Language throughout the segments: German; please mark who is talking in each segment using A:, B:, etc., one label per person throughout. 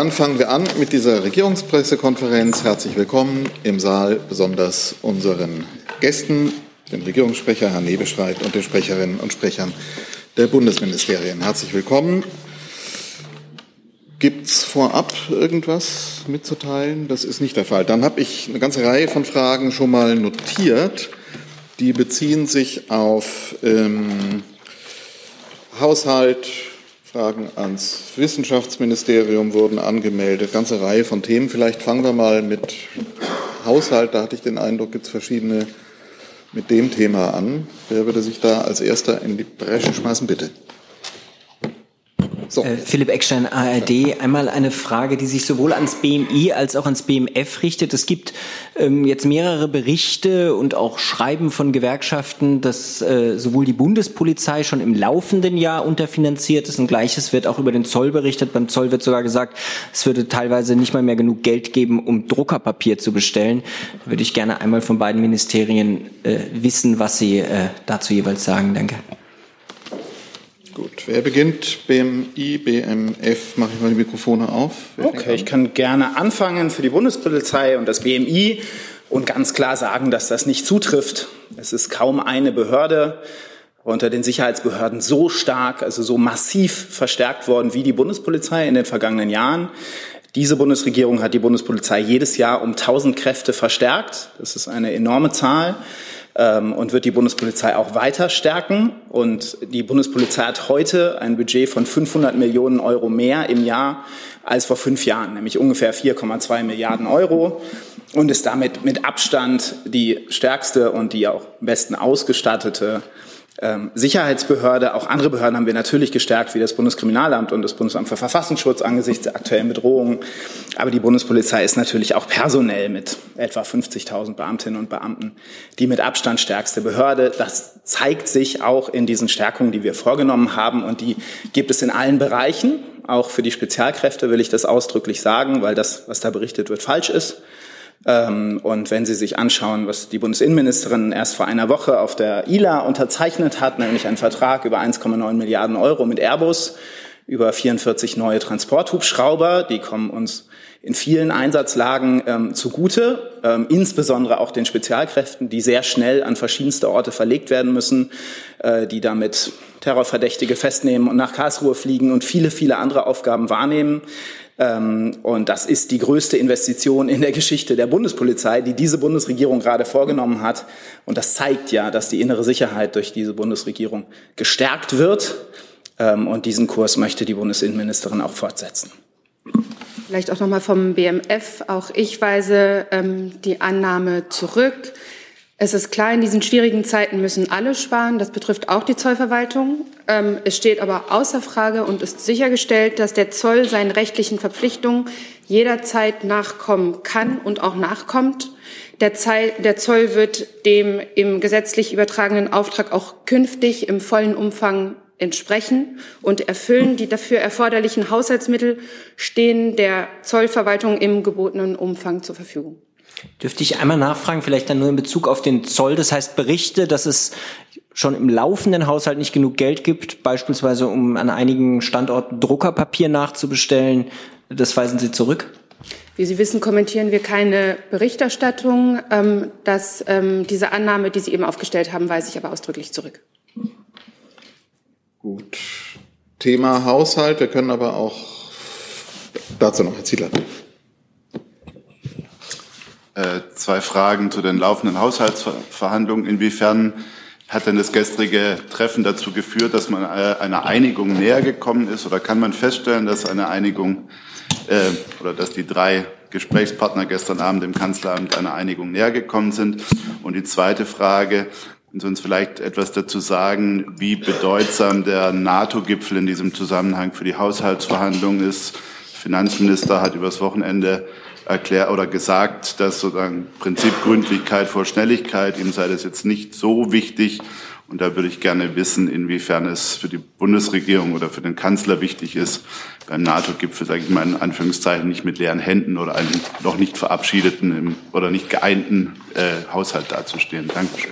A: Dann fangen wir an mit dieser Regierungspressekonferenz. Herzlich willkommen im Saal, besonders unseren Gästen, dem Regierungssprecher Herrn Hebestreit und den Sprecherinnen und Sprechern der Bundesministerien. Herzlich willkommen. Gibt es vorab irgendwas mitzuteilen? Das ist nicht der Fall. Dann habe ich eine ganze Reihe von Fragen schon mal notiert. Die beziehen sich auf Haushalt, Fragen ans Wissenschaftsministerium wurden angemeldet, eine ganze Reihe von Themen. Vielleicht fangen wir mal mit Haushalt, da hatte ich den Eindruck, gibt es verschiedene mit dem Thema an. Wer würde sich da als Erster in die Bresche schmeißen, bitte? So.
B: Philipp Eckstein, ARD. Einmal eine Frage, die sich sowohl ans BMI als auch ans BMF richtet. Es gibt jetzt mehrere Berichte und auch Schreiben von Gewerkschaften, dass sowohl die Bundespolizei schon im laufenden Jahr unterfinanziert ist und Gleiches wird auch über den Zoll berichtet. Beim Zoll wird sogar gesagt, es würde teilweise nicht mal mehr genug Geld geben, um Druckerpapier zu bestellen. Da würde ich gerne einmal von beiden Ministerien wissen, was Sie dazu jeweils sagen. Danke.
A: Gut, wer beginnt? BMI, BMF, mache ich mal die Mikrofone auf.
C: Okay, ich kann gerne anfangen für die Bundespolizei und das BMI und ganz klar sagen, dass das nicht zutrifft. Es ist kaum eine Behörde unter den Sicherheitsbehörden so stark, also so massiv verstärkt worden wie die Bundespolizei in den vergangenen Jahren. Diese Bundesregierung hat die Bundespolizei jedes Jahr um 1000 Kräfte verstärkt. Das ist eine enorme Zahl. Und wird die Bundespolizei auch weiter stärken. Und die Bundespolizei hat heute ein Budget von 500 Millionen Euro mehr im Jahr als vor 5 Jahren, nämlich ungefähr 4,2 Milliarden Euro und ist damit mit Abstand die stärkste und die auch am besten ausgestattete Sicherheitsbehörde. Auch andere Behörden haben wir natürlich gestärkt, wie das Bundeskriminalamt und das Bundesamt für Verfassungsschutz angesichts der aktuellen Bedrohungen. Aber die Bundespolizei ist natürlich auch personell mit etwa 50.000 Beamtinnen und Beamten die mit Abstand stärkste Behörde. Das zeigt sich auch in diesen Stärkungen, die wir vorgenommen haben. Und die gibt es in allen Bereichen. Auch für die Spezialkräfte will ich das ausdrücklich sagen, weil das, was da berichtet wird, falsch ist. Und wenn Sie sich anschauen, was die Bundesinnenministerin erst vor einer Woche auf der ILA unterzeichnet hat, nämlich einen Vertrag über 1,9 Milliarden Euro mit Airbus, über 44 neue Transporthubschrauber, die kommen uns in vielen Einsatzlagen zugute, insbesondere auch den Spezialkräften, die sehr schnell an verschiedenste Orte verlegt werden müssen, die damit Terrorverdächtige festnehmen und nach Karlsruhe fliegen und viele, viele andere Aufgaben wahrnehmen. Und das ist die größte Investition in der Geschichte der Bundespolizei, die diese Bundesregierung gerade vorgenommen hat. Und das zeigt ja, dass die innere Sicherheit durch diese Bundesregierung gestärkt wird. Und diesen Kurs möchte die Bundesinnenministerin auch fortsetzen.
D: Vielleicht auch nochmal vom BMF. Auch ich weise die Annahme zurück. Es ist klar, in diesen schwierigen Zeiten müssen alle sparen. Das betrifft auch die Zollverwaltung. Es steht aber außer Frage und ist sichergestellt, dass der Zoll seinen rechtlichen Verpflichtungen jederzeit nachkommen kann und auch nachkommt. Der Zoll wird dem im gesetzlich übertragenen Auftrag auch künftig im vollen Umfang entsprechen und erfüllen. Die dafür erforderlichen Haushaltsmittel stehen der Zollverwaltung im gebotenen Umfang zur Verfügung.
B: Dürfte ich einmal nachfragen, vielleicht dann nur in Bezug auf den Zoll, das heißt Berichte, dass es schon im laufenden Haushalt nicht genug Geld gibt, beispielsweise um an einigen Standorten Druckerpapier nachzubestellen, das weisen Sie zurück?
D: Wie Sie wissen, kommentieren wir keine Berichterstattung. Diese Annahme, die Sie eben aufgestellt haben, weise ich aber ausdrücklich zurück.
A: Gut. Thema Haushalt, wir können aber auch dazu noch, Herr Ziedler.
E: 2 Fragen zu den laufenden Haushaltsverhandlungen. Inwiefern hat denn das gestrige Treffen dazu geführt, dass man einer Einigung näher gekommen ist? Oder kann man feststellen, dass eine Einigung oder dass die 3 Gesprächspartner gestern Abend im Kanzleramt einer Einigung näher gekommen sind? Und die zweite Frage, können Sie uns vielleicht etwas dazu sagen, wie bedeutsam der NATO-Gipfel in diesem Zusammenhang für die Haushaltsverhandlungen ist? Der Finanzminister hat übers Wochenende erklärt oder gesagt, dass sozusagen Prinzip Gründlichkeit vor Schnelligkeit, ihm sei das jetzt nicht so wichtig. Und da würde ich gerne wissen, inwiefern es für die Bundesregierung oder für den Kanzler wichtig ist, beim NATO-Gipfel, sage ich mal in Anführungszeichen, nicht mit leeren Händen oder einem noch nicht verabschiedeten oder nicht geeinten Haushalt dazustehen. Dankeschön.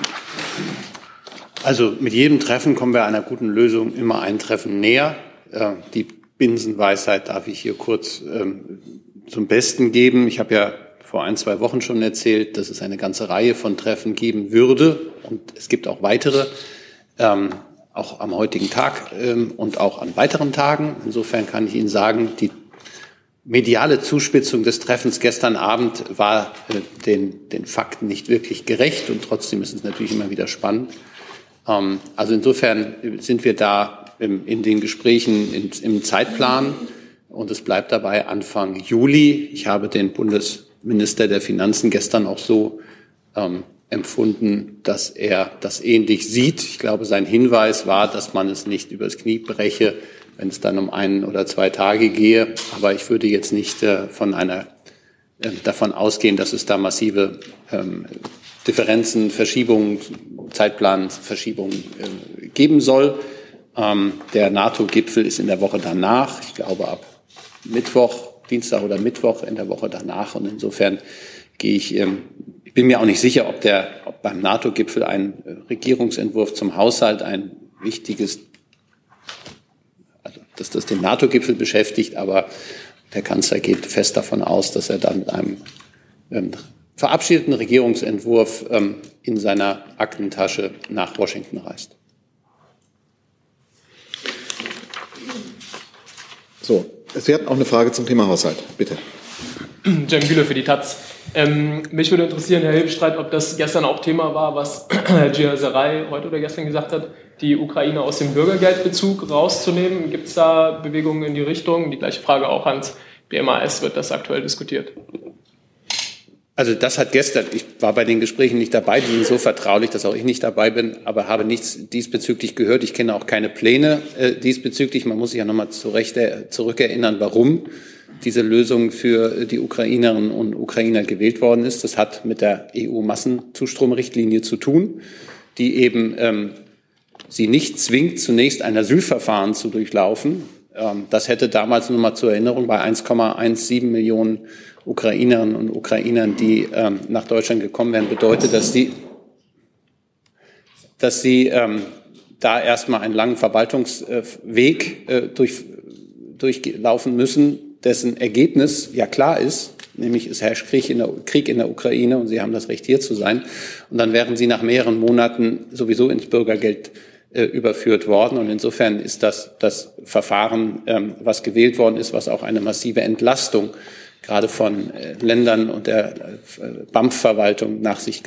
F: Also mit jedem Treffen kommen wir einer guten Lösung immer ein Treffen näher. Die Binsenweisheit darf ich hier kurz zum Besten geben. Ich habe ja vor 1-2 Wochen schon erzählt, dass es eine ganze Reihe von Treffen geben würde. Und es gibt auch weitere, auch am heutigen Tag und auch an weiteren Tagen. Insofern kann ich Ihnen sagen, die mediale Zuspitzung des Treffens gestern Abend war den Fakten nicht wirklich gerecht. Und trotzdem ist es natürlich immer wieder spannend. Also insofern sind wir da in den Gesprächen im Zeitplan. Und es bleibt dabei Anfang Juli. Ich habe den Bundesminister der Finanzen gestern auch so empfunden, dass er das ähnlich sieht. Ich glaube, sein Hinweis war, dass man es nicht übers Knie breche, wenn es dann um 1 oder 2 Tage gehe. Aber ich würde jetzt nicht davon ausgehen, dass es da massive Differenzen, Verschiebungen, Zeitplanverschiebungen geben soll. Der NATO-Gipfel ist in der Woche danach. Ich glaube, ab Dienstag oder Mittwoch in der Woche danach. Und insofern ich bin mir auch nicht sicher, ob beim NATO-Gipfel ein Regierungsentwurf zum Haushalt ein wichtiges, also dass das den NATO-Gipfel beschäftigt, aber der Kanzler geht fest davon aus, dass er dann mit einem verabschiedeten Regierungsentwurf in seiner Aktentasche nach Washington reist.
A: So, Sie hatten auch eine Frage zum Thema Haushalt, bitte.
G: Jem Bühler für die Taz. Mich würde interessieren, Herr Hebestreit, ob das gestern auch Thema war, was Herr Gierserei heute oder gestern gesagt hat, die Ukraine aus dem Bürgergeldbezug rauszunehmen. Gibt es da Bewegungen in die Richtung? Die gleiche Frage auch ans BMAS. Wird das aktuell diskutiert?
F: Also das hat gestern, ich war bei den Gesprächen nicht dabei, die sind so vertraulich, dass auch ich nicht dabei bin, aber habe nichts diesbezüglich gehört. Ich kenne auch keine Pläne diesbezüglich. Man muss sich ja nochmal zurückerinnern, warum diese Lösung für die Ukrainerinnen und Ukrainer gewählt worden ist. Das hat mit der EU-Massenzustromrichtlinie zu tun, die eben sie nicht zwingt, zunächst ein Asylverfahren zu durchlaufen. Das hätte damals, nur mal zur Erinnerung, bei 1,17 Millionen Ukrainerinnen und Ukrainern, die nach Deutschland gekommen wären, bedeutet, dass sie da erstmal einen langen Verwaltungsweg durchlaufen müssen, dessen Ergebnis ja klar ist, nämlich es herrscht Krieg in der Ukraine und sie haben das Recht, hier zu sein. Und dann wären sie nach mehreren Monaten sowieso ins Bürgergeld überführt worden. Und insofern ist das Verfahren, was gewählt worden ist, was auch eine massive Entlastung gerade von Ländern und der BAMF-Verwaltung mit sich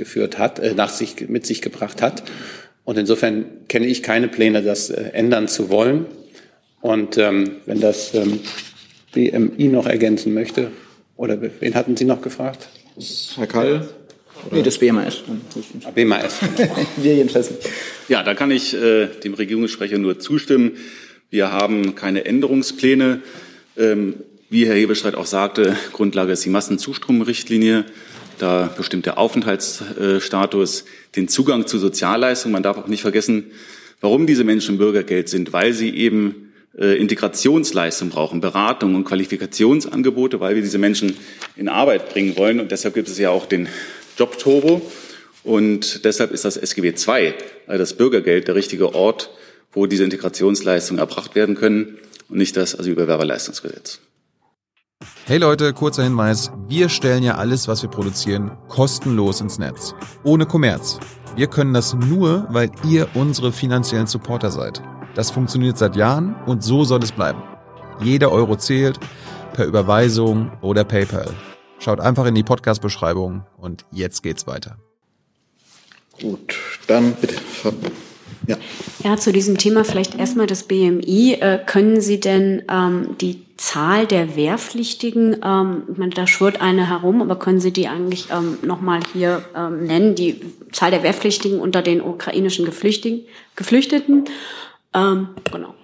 F: gebracht hat. Und insofern kenne ich keine Pläne, das ändern zu wollen. Und wenn das BMI noch ergänzen möchte, oder wen hatten Sie noch gefragt?
A: Herr Kall?
C: Nee, das BMAS.
F: BMAS.
C: Wir jedenfalls nicht.
H: Ja, da kann ich dem Regierungssprecher nur zustimmen. Wir haben keine Änderungspläne. Wie Herr Hebestreit auch sagte, Grundlage ist die Massenzustromrichtlinie. Da bestimmt der Aufenthaltsstatus den Zugang zu Sozialleistungen. Man darf auch nicht vergessen, warum diese Menschen im Bürgergeld sind, weil sie eben Integrationsleistung brauchen, Beratung und Qualifikationsangebote, weil wir diese Menschen in Arbeit bringen wollen. Und deshalb gibt es ja auch den Jobturbo. Und deshalb ist das SGB II, also das Bürgergeld, der richtige Ort, wo diese Integrationsleistungen erbracht werden können und nicht das Asylbewerberleistungsgesetz.
I: Hey Leute, kurzer Hinweis. Wir stellen ja alles, was wir produzieren, kostenlos ins Netz. Ohne Kommerz. Wir können das nur, weil ihr unsere finanziellen Supporter seid. Das funktioniert seit Jahren und so soll es bleiben. Jeder Euro zählt, per Überweisung oder PayPal. Schaut einfach in die Podcast-Beschreibung und jetzt geht's weiter.
A: Gut, dann bitte.
J: Ja, zu diesem Thema vielleicht erstmal das BMI. Können Sie denn die Zahl der Wehrpflichtigen, ich meine, da schwirrt eine herum, aber können Sie die eigentlich nochmal hier nennen, die Zahl der Wehrpflichtigen unter den ukrainischen Geflüchteten? Genau.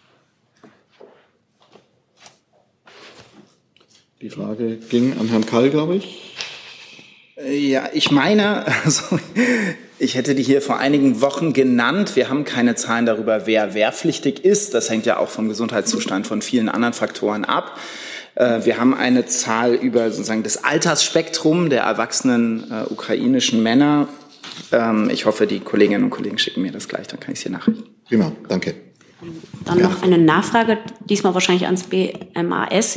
A: Die Frage ging an Herrn Kall, glaube ich.
C: Ja, ich meine, also ich hätte die hier vor einigen Wochen genannt. Wir haben keine Zahlen darüber, wer wehrpflichtig ist. Das hängt ja auch vom Gesundheitszustand von vielen anderen Faktoren ab. Wir haben eine Zahl über sozusagen das Altersspektrum der erwachsenen ukrainischen Männer. Ich hoffe, die Kolleginnen und Kollegen schicken mir das gleich, dann kann ich es hier nachrichten.
A: Prima, danke.
J: Dann noch eine Nachfrage, diesmal wahrscheinlich ans BMAS.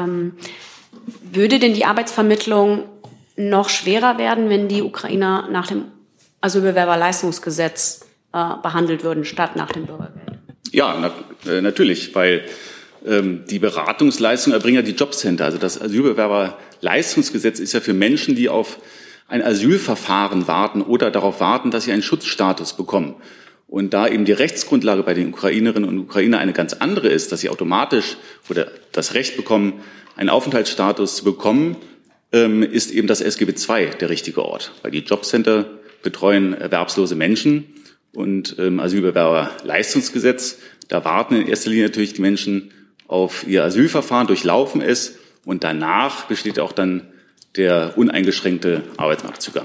J: Würde denn die Arbeitsvermittlung noch schwerer werden, wenn die Ukrainer nach dem Asylbewerberleistungsgesetz behandelt würden, statt nach dem Bürgergeld?
H: Ja, natürlich, weil die Beratungsleistung erbringen ja die Jobcenter. Also das Asylbewerberleistungsgesetz ist ja für Menschen, die auf ein Asylverfahren warten oder darauf warten, dass sie einen Schutzstatus bekommen. Und da eben die Rechtsgrundlage bei den Ukrainerinnen und Ukrainern eine ganz andere ist, dass sie automatisch oder das Recht bekommen, einen Aufenthaltsstatus zu bekommen, ist eben das SGB II der richtige Ort. Weil die Jobcenter betreuen erwerbslose Menschen und Asylbewerberleistungsgesetz, da warten in erster Linie natürlich die Menschen auf ihr Asylverfahren, durchlaufen es und danach besteht auch dann der uneingeschränkte Arbeitsmarktzugang.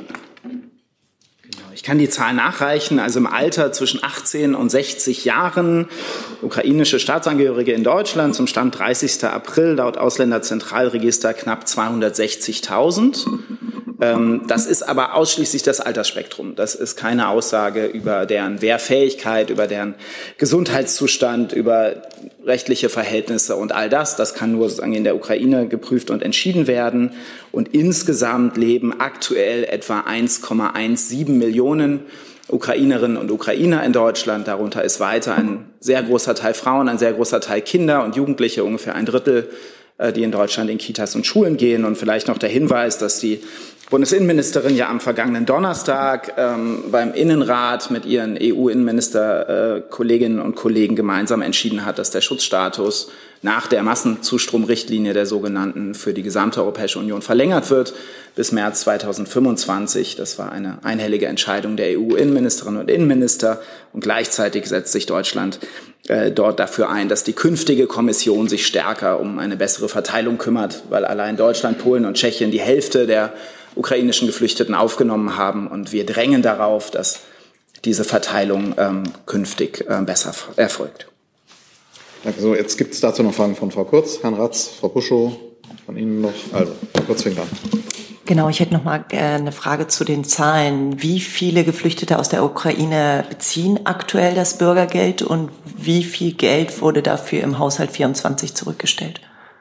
C: Ich kann die Zahl nachreichen. Also im Alter zwischen 18 und 60 Jahren ukrainische Staatsangehörige in Deutschland zum Stand 30. April laut Ausländerzentralregister knapp 260.000. Das ist aber ausschließlich das Altersspektrum. Das ist keine Aussage über deren Wehrfähigkeit, über deren Gesundheitszustand, über rechtliche Verhältnisse und all das. Das kann nur sozusagen in der Ukraine geprüft und entschieden werden. Und insgesamt leben aktuell etwa 1,17 Millionen Ukrainerinnen und Ukrainer in Deutschland. Darunter ist weiter ein sehr großer Teil Frauen, ein sehr großer Teil Kinder und Jugendliche, ungefähr ein Drittel, die in Deutschland in Kitas und Schulen gehen. Und vielleicht noch der Hinweis, dass die Bundesinnenministerin ja am vergangenen Donnerstag beim Innenrat mit ihren EU-Innenminister-Kolleginnen und Kollegen gemeinsam entschieden hat, dass der Schutzstatus nach der Massenzustromrichtlinie der sogenannten für die gesamte Europäische Union verlängert wird bis März 2025. Das war eine einhellige Entscheidung der EU-Innenministerinnen und Innenminister. Und gleichzeitig setzt sich Deutschland dort dafür ein, dass die künftige Kommission sich stärker um eine bessere Verteilung kümmert, weil allein Deutschland, Polen und Tschechien die Hälfte der ukrainischen Geflüchteten aufgenommen haben. Und wir drängen darauf, dass diese Verteilung künftig besser erfolgt.
A: Danke. So, jetzt gibt es dazu noch Fragen von Frau Kurz, Herrn Ratz, Frau Buschow, von Ihnen noch. Also, Frau Kurz fängt an.
K: Genau, ich hätte noch mal eine Frage zu den Zahlen. Wie viele Geflüchtete aus der Ukraine beziehen aktuell das Bürgergeld und wie viel Geld wurde dafür im Haushalt 24 zurückgestellt?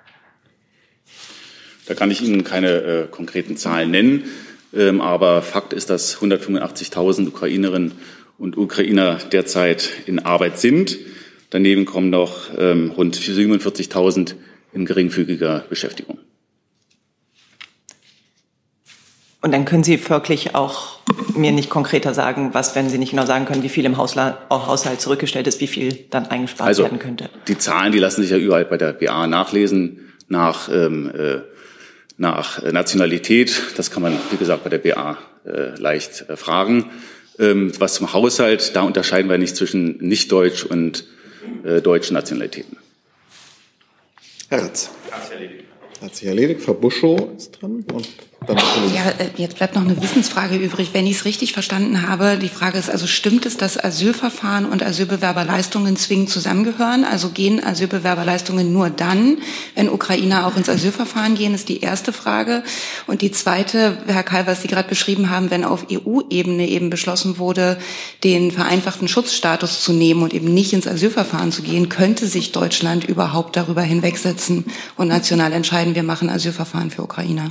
H: Da kann ich Ihnen keine konkreten Zahlen nennen, aber Fakt ist, dass 185.000 Ukrainerinnen und Ukrainer derzeit in Arbeit sind. Daneben kommen noch rund 47.000 in geringfügiger Beschäftigung.
K: Und dann können Sie wirklich auch mir nicht konkreter sagen, was, wenn Sie nicht genau sagen können, wie viel im Haushalt zurückgestellt ist, wie viel dann eingespart werden könnte?
H: Die Zahlen, die lassen sich ja überall bei der BA nachlesen, nach Nationalität. Das kann man, wie gesagt, bei der BA leicht fragen. Was zum Haushalt, da unterscheiden wir nicht zwischen Nicht-Deutsch und deutschen Nationalitäten.
A: Herr Ratz. Hat sich erledigt. Frau Buschow ist dran. Und dann
L: ja, jetzt bleibt noch eine Wissensfrage übrig. Wenn ich es richtig verstanden habe, die Frage ist also, stimmt es, dass Asylverfahren und Asylbewerberleistungen zwingend zusammengehören? Also gehen Asylbewerberleistungen nur dann, wenn Ukrainer auch ins Asylverfahren gehen, ist die erste Frage. Und die zweite, Herr Keil, was Sie gerade beschrieben haben, wenn auf EU-Ebene eben beschlossen wurde, den vereinfachten Schutzstatus zu nehmen und eben nicht ins Asylverfahren zu gehen, könnte sich Deutschland überhaupt darüber hinwegsetzen und national entscheiden, wir machen Asylverfahren für Ukrainer?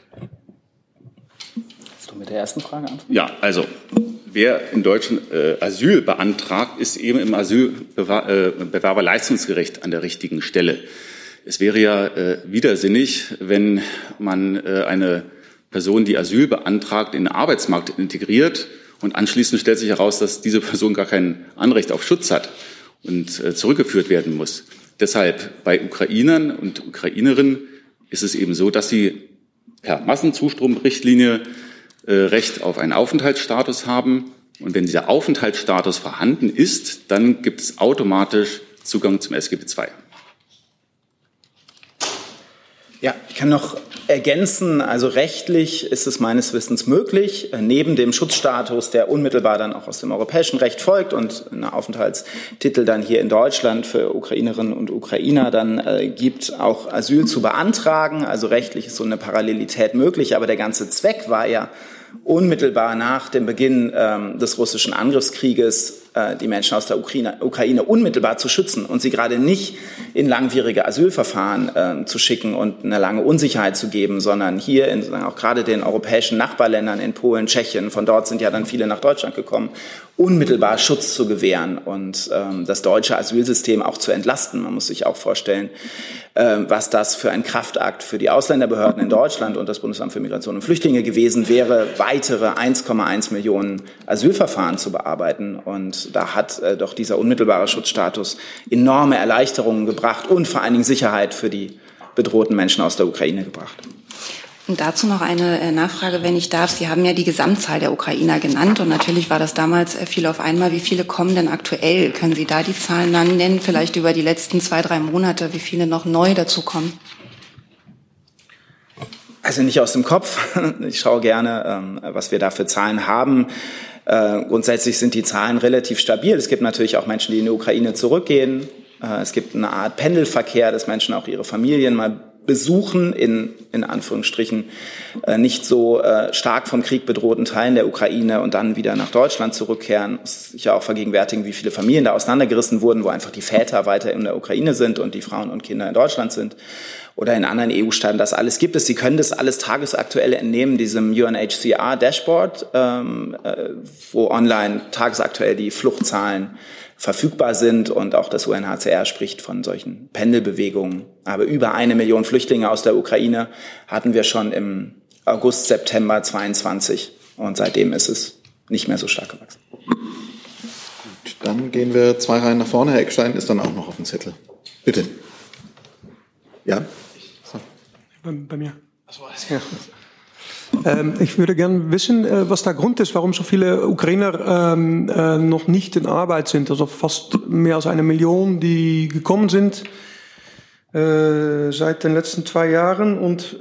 C: Mit der ersten Frage an?
H: Ja, also wer in Deutschland Asyl beantragt, ist eben im Asylbewerberleistungsgerecht an der richtigen Stelle. Es wäre ja widersinnig, wenn man eine Person, die Asyl beantragt, in den Arbeitsmarkt integriert und anschließend stellt sich heraus, dass diese Person gar kein Anrecht auf Schutz hat und zurückgeführt werden muss. Deshalb bei Ukrainern und Ukrainerinnen ist es eben so, dass sie per Massenzustromrichtlinie Recht auf einen Aufenthaltsstatus haben. Und wenn dieser Aufenthaltsstatus vorhanden ist, dann gibt es automatisch Zugang zum SGB II.
C: Ja, ich kann noch ergänzen, also rechtlich ist es meines Wissens möglich, neben dem Schutzstatus, der unmittelbar dann auch aus dem europäischen Recht folgt und einen Aufenthaltstitel dann hier in Deutschland für Ukrainerinnen und Ukrainer dann gibt, auch Asyl zu beantragen. Also rechtlich ist so eine Parallelität möglich, aber der ganze Zweck war ja unmittelbar nach dem Beginn des russischen Angriffskrieges die Menschen aus der Ukraine unmittelbar zu schützen und sie gerade nicht in langwierige Asylverfahren zu schicken und eine lange Unsicherheit zu geben, sondern hier in auch gerade den europäischen Nachbarländern in Polen, Tschechien, von dort sind ja dann viele nach Deutschland gekommen, unmittelbar Schutz zu gewähren und das deutsche Asylsystem auch zu entlasten. Man muss sich auch vorstellen, was das für ein Kraftakt für die Ausländerbehörden in Deutschland und das Bundesamt für Migration und Flüchtlinge gewesen wäre, weitere 1,1 Millionen Asylverfahren zu bearbeiten. Und da hat doch dieser unmittelbare Schutzstatus enorme Erleichterungen gebracht und vor allen Dingen Sicherheit für die bedrohten Menschen aus der Ukraine gebracht.
L: Und dazu noch eine Nachfrage, wenn ich darf. Sie haben ja die Gesamtzahl der Ukrainer genannt und natürlich war das damals viel auf einmal. Wie viele kommen denn aktuell? Können Sie da die Zahlen dann nennen, vielleicht über die letzten 2-3 Monate, wie viele noch neu dazukommen?
C: Also nicht aus dem Kopf. Ich schaue gerne, was wir da für Zahlen haben. Grundsätzlich sind die Zahlen relativ stabil. Es gibt natürlich auch Menschen, die in die Ukraine zurückgehen. Es gibt eine Art Pendelverkehr, dass Menschen auch ihre Familien mal besuchen in Anführungsstrichen nicht so stark vom Krieg bedrohten Teilen der Ukraine und dann wieder nach Deutschland zurückkehren. Muss sich ja auch vergegenwärtigen, wie viele Familien da auseinandergerissen wurden, wo einfach die Väter weiter in der Ukraine sind und die Frauen und Kinder in Deutschland sind oder in anderen EU-Staaten. Das alles gibt es. Sie können das alles tagesaktuell entnehmen, diesem UNHCR-Dashboard, wo online tagesaktuell die Fluchtzahlen verfügbar sind und auch das UNHCR spricht von solchen Pendelbewegungen. Aber über 1 Million Flüchtlinge aus der Ukraine hatten wir schon im August, September 22 und seitdem ist es nicht mehr so stark gewachsen.
A: Gut, dann gehen wir 2 Reihen nach vorne. Herr Eckstein ist dann auch noch auf dem Zettel. Bitte. Ja? So.
M: Bei mir. Ja. Ich würde gerne wissen, was der Grund ist, warum so viele Ukrainer noch nicht in Arbeit sind. Also fast mehr als 1 Million, die gekommen sind seit den letzten 2 Jahren und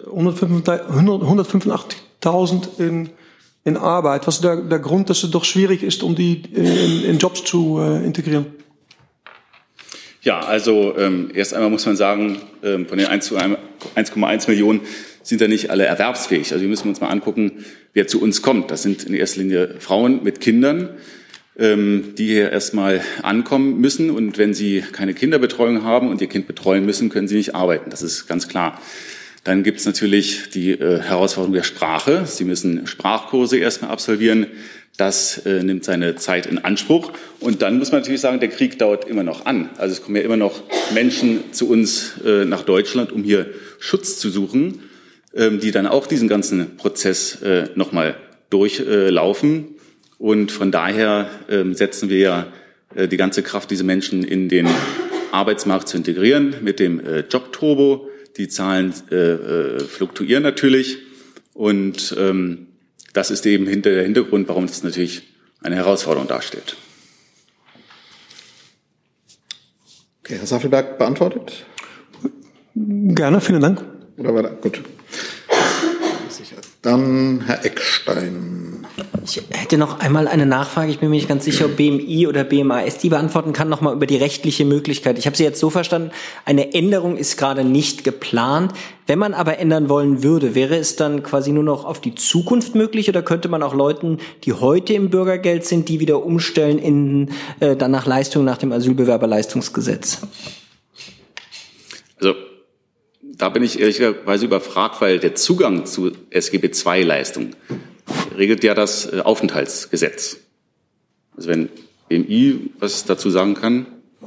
M: 185.000 in Arbeit. Was ist der Grund, dass es doch schwierig ist, um die in Jobs zu integrieren?
H: Ja, also erst einmal muss man sagen, von den 1,1 Millionen sind ja nicht alle erwerbsfähig. Also wir müssen uns mal angucken, wer zu uns kommt. Das sind in erster Linie Frauen mit Kindern, die hier erstmal ankommen müssen. Und wenn sie keine Kinderbetreuung haben und ihr Kind betreuen müssen, können sie nicht arbeiten. Das ist ganz klar. Dann gibt es natürlich die Herausforderung der Sprache. Sie müssen Sprachkurse erstmal absolvieren. Das nimmt seine Zeit in Anspruch. Und dann muss man natürlich sagen, der Krieg dauert immer noch an. Also es kommen ja immer noch Menschen zu uns nach Deutschland, um hier Schutz zu suchen, die dann auch diesen ganzen Prozess nochmal durchlaufen. Und von daher setzen wir ja die ganze Kraft, diese Menschen in den Arbeitsmarkt zu integrieren mit dem Jobturbo. Die Zahlen fluktuieren natürlich. Und das ist eben der Hintergrund, warum das natürlich eine Herausforderung darstellt.
A: Okay, Herr Saffelberg beantwortet?
M: Gerne, vielen Dank.
A: Oder war das? Gut. Dann Herr Eckstein.
B: Ich hätte noch einmal eine Nachfrage. Ich bin mir nicht ganz sicher, ob BMI oder BMAS die beantworten kann, nochmal über die rechtliche Möglichkeit. Ich habe Sie jetzt so verstanden, eine Änderung ist gerade nicht geplant. Wenn man aber ändern wollen würde, wäre es dann quasi nur noch auf die Zukunft möglich oder könnte man auch Leuten, die heute im Bürgergeld sind, die wieder umstellen dann nach Leistung nach dem Asylbewerberleistungsgesetz?
H: Also da bin ich ehrlicherweise überfragt, weil der Zugang zu SGB-II-Leistungen regelt ja das Aufenthaltsgesetz. Also wenn BMI was dazu sagen kann.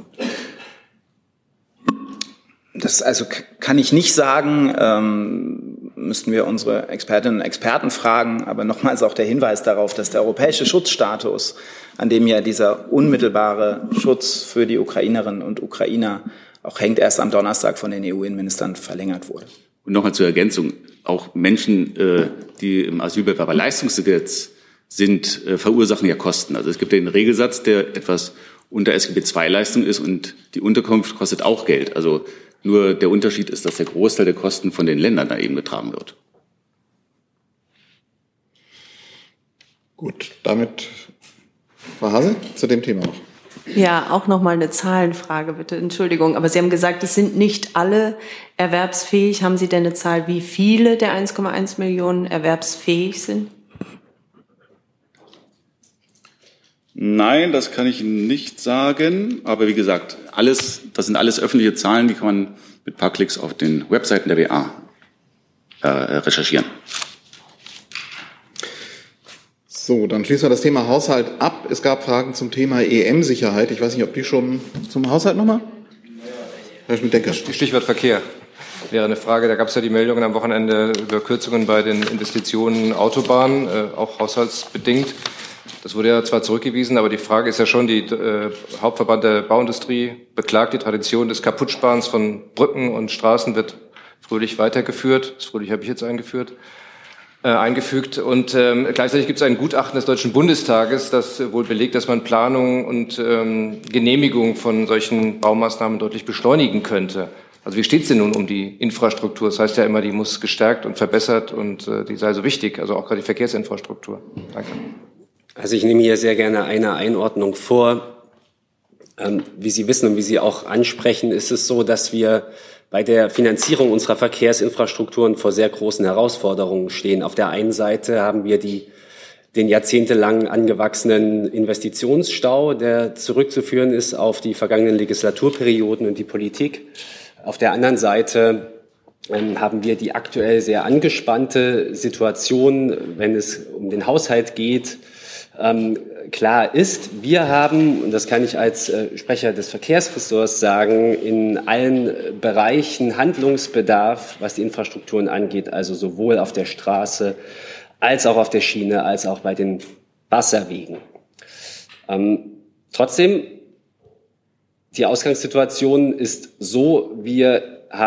C: Das also kann ich nicht sagen, müssten wir unsere Expertinnen und Experten fragen. Aber nochmals auch der Hinweis darauf, dass der europäische Schutzstatus, an dem ja dieser unmittelbare Schutz für die Ukrainerinnen und Ukrainer auch hängt, erst am Donnerstag von den EU-Innenministern verlängert wurde.
H: Und nochmal zur Ergänzung, auch Menschen, die im Asylbewerberleistungsgesetz sind, verursachen ja Kosten. Also es gibt ja den Regelsatz, der etwas unter SGB-II-Leistung ist und die Unterkunft kostet auch Geld. Also nur der Unterschied ist, dass der Großteil der Kosten von den Ländern da eben getragen wird.
A: Gut, damit Frau Hase zu dem Thema noch.
K: Ja, auch noch mal eine Zahlenfrage, bitte. Entschuldigung, aber Sie haben gesagt, es sind nicht alle erwerbsfähig. Haben Sie denn eine Zahl, wie viele der 1,1 Millionen erwerbsfähig sind?
H: Nein, das kann ich nicht sagen. Aber wie gesagt, das sind alles öffentliche Zahlen, die kann man mit ein paar Klicks auf den Webseiten der BA recherchieren.
A: So, dann schließen wir das Thema Haushalt ab. Es gab Fragen zum Thema EM-Sicherheit. Ich weiß nicht, ob die schon zum Haushalt nochmal? Herr Schmidt-Denker.
N: Stichwort Verkehr wäre eine Frage. Da gab es ja die Meldungen am Wochenende über Kürzungen bei den Investitionen Autobahn, auch haushaltsbedingt. Das wurde ja zwar zurückgewiesen, aber die Frage ist ja schon, die Hauptverband der Bauindustrie beklagt die Tradition des Kaputtsparens von Brücken und Straßen, wird fröhlich weitergeführt. Das fröhlich habe ich jetzt eingefügt. Und gleichzeitig gibt es ein Gutachten des Deutschen Bundestages, das wohl belegt, dass man Planung und Genehmigung von solchen Baumaßnahmen deutlich beschleunigen könnte. Also wie steht es denn nun um die Infrastruktur? Das heißt ja immer, die muss gestärkt und verbessert und die sei so wichtig, also auch gerade die Verkehrsinfrastruktur. Danke.
O: Also ich nehme hier sehr gerne eine Einordnung vor. Wie Sie wissen und wie Sie auch ansprechen, ist es so, dass wir bei der Finanzierung unserer Verkehrsinfrastrukturen vor sehr großen Herausforderungen stehen. Auf der einen Seite haben wir den jahrzehntelang angewachsenen Investitionsstau, der zurückzuführen ist auf die vergangenen Legislaturperioden und die Politik. Auf der anderen Seite haben wir die aktuell sehr angespannte Situation, wenn es um den Haushalt geht. Klar ist, wir haben, und das kann ich als Sprecher des Verkehrsressorts sagen, in allen Bereichen Handlungsbedarf, was die Infrastrukturen angeht, also sowohl auf der Straße als auch auf der Schiene, als auch bei den Wasserwegen. Trotzdem, die Ausgangssituation ist so, wir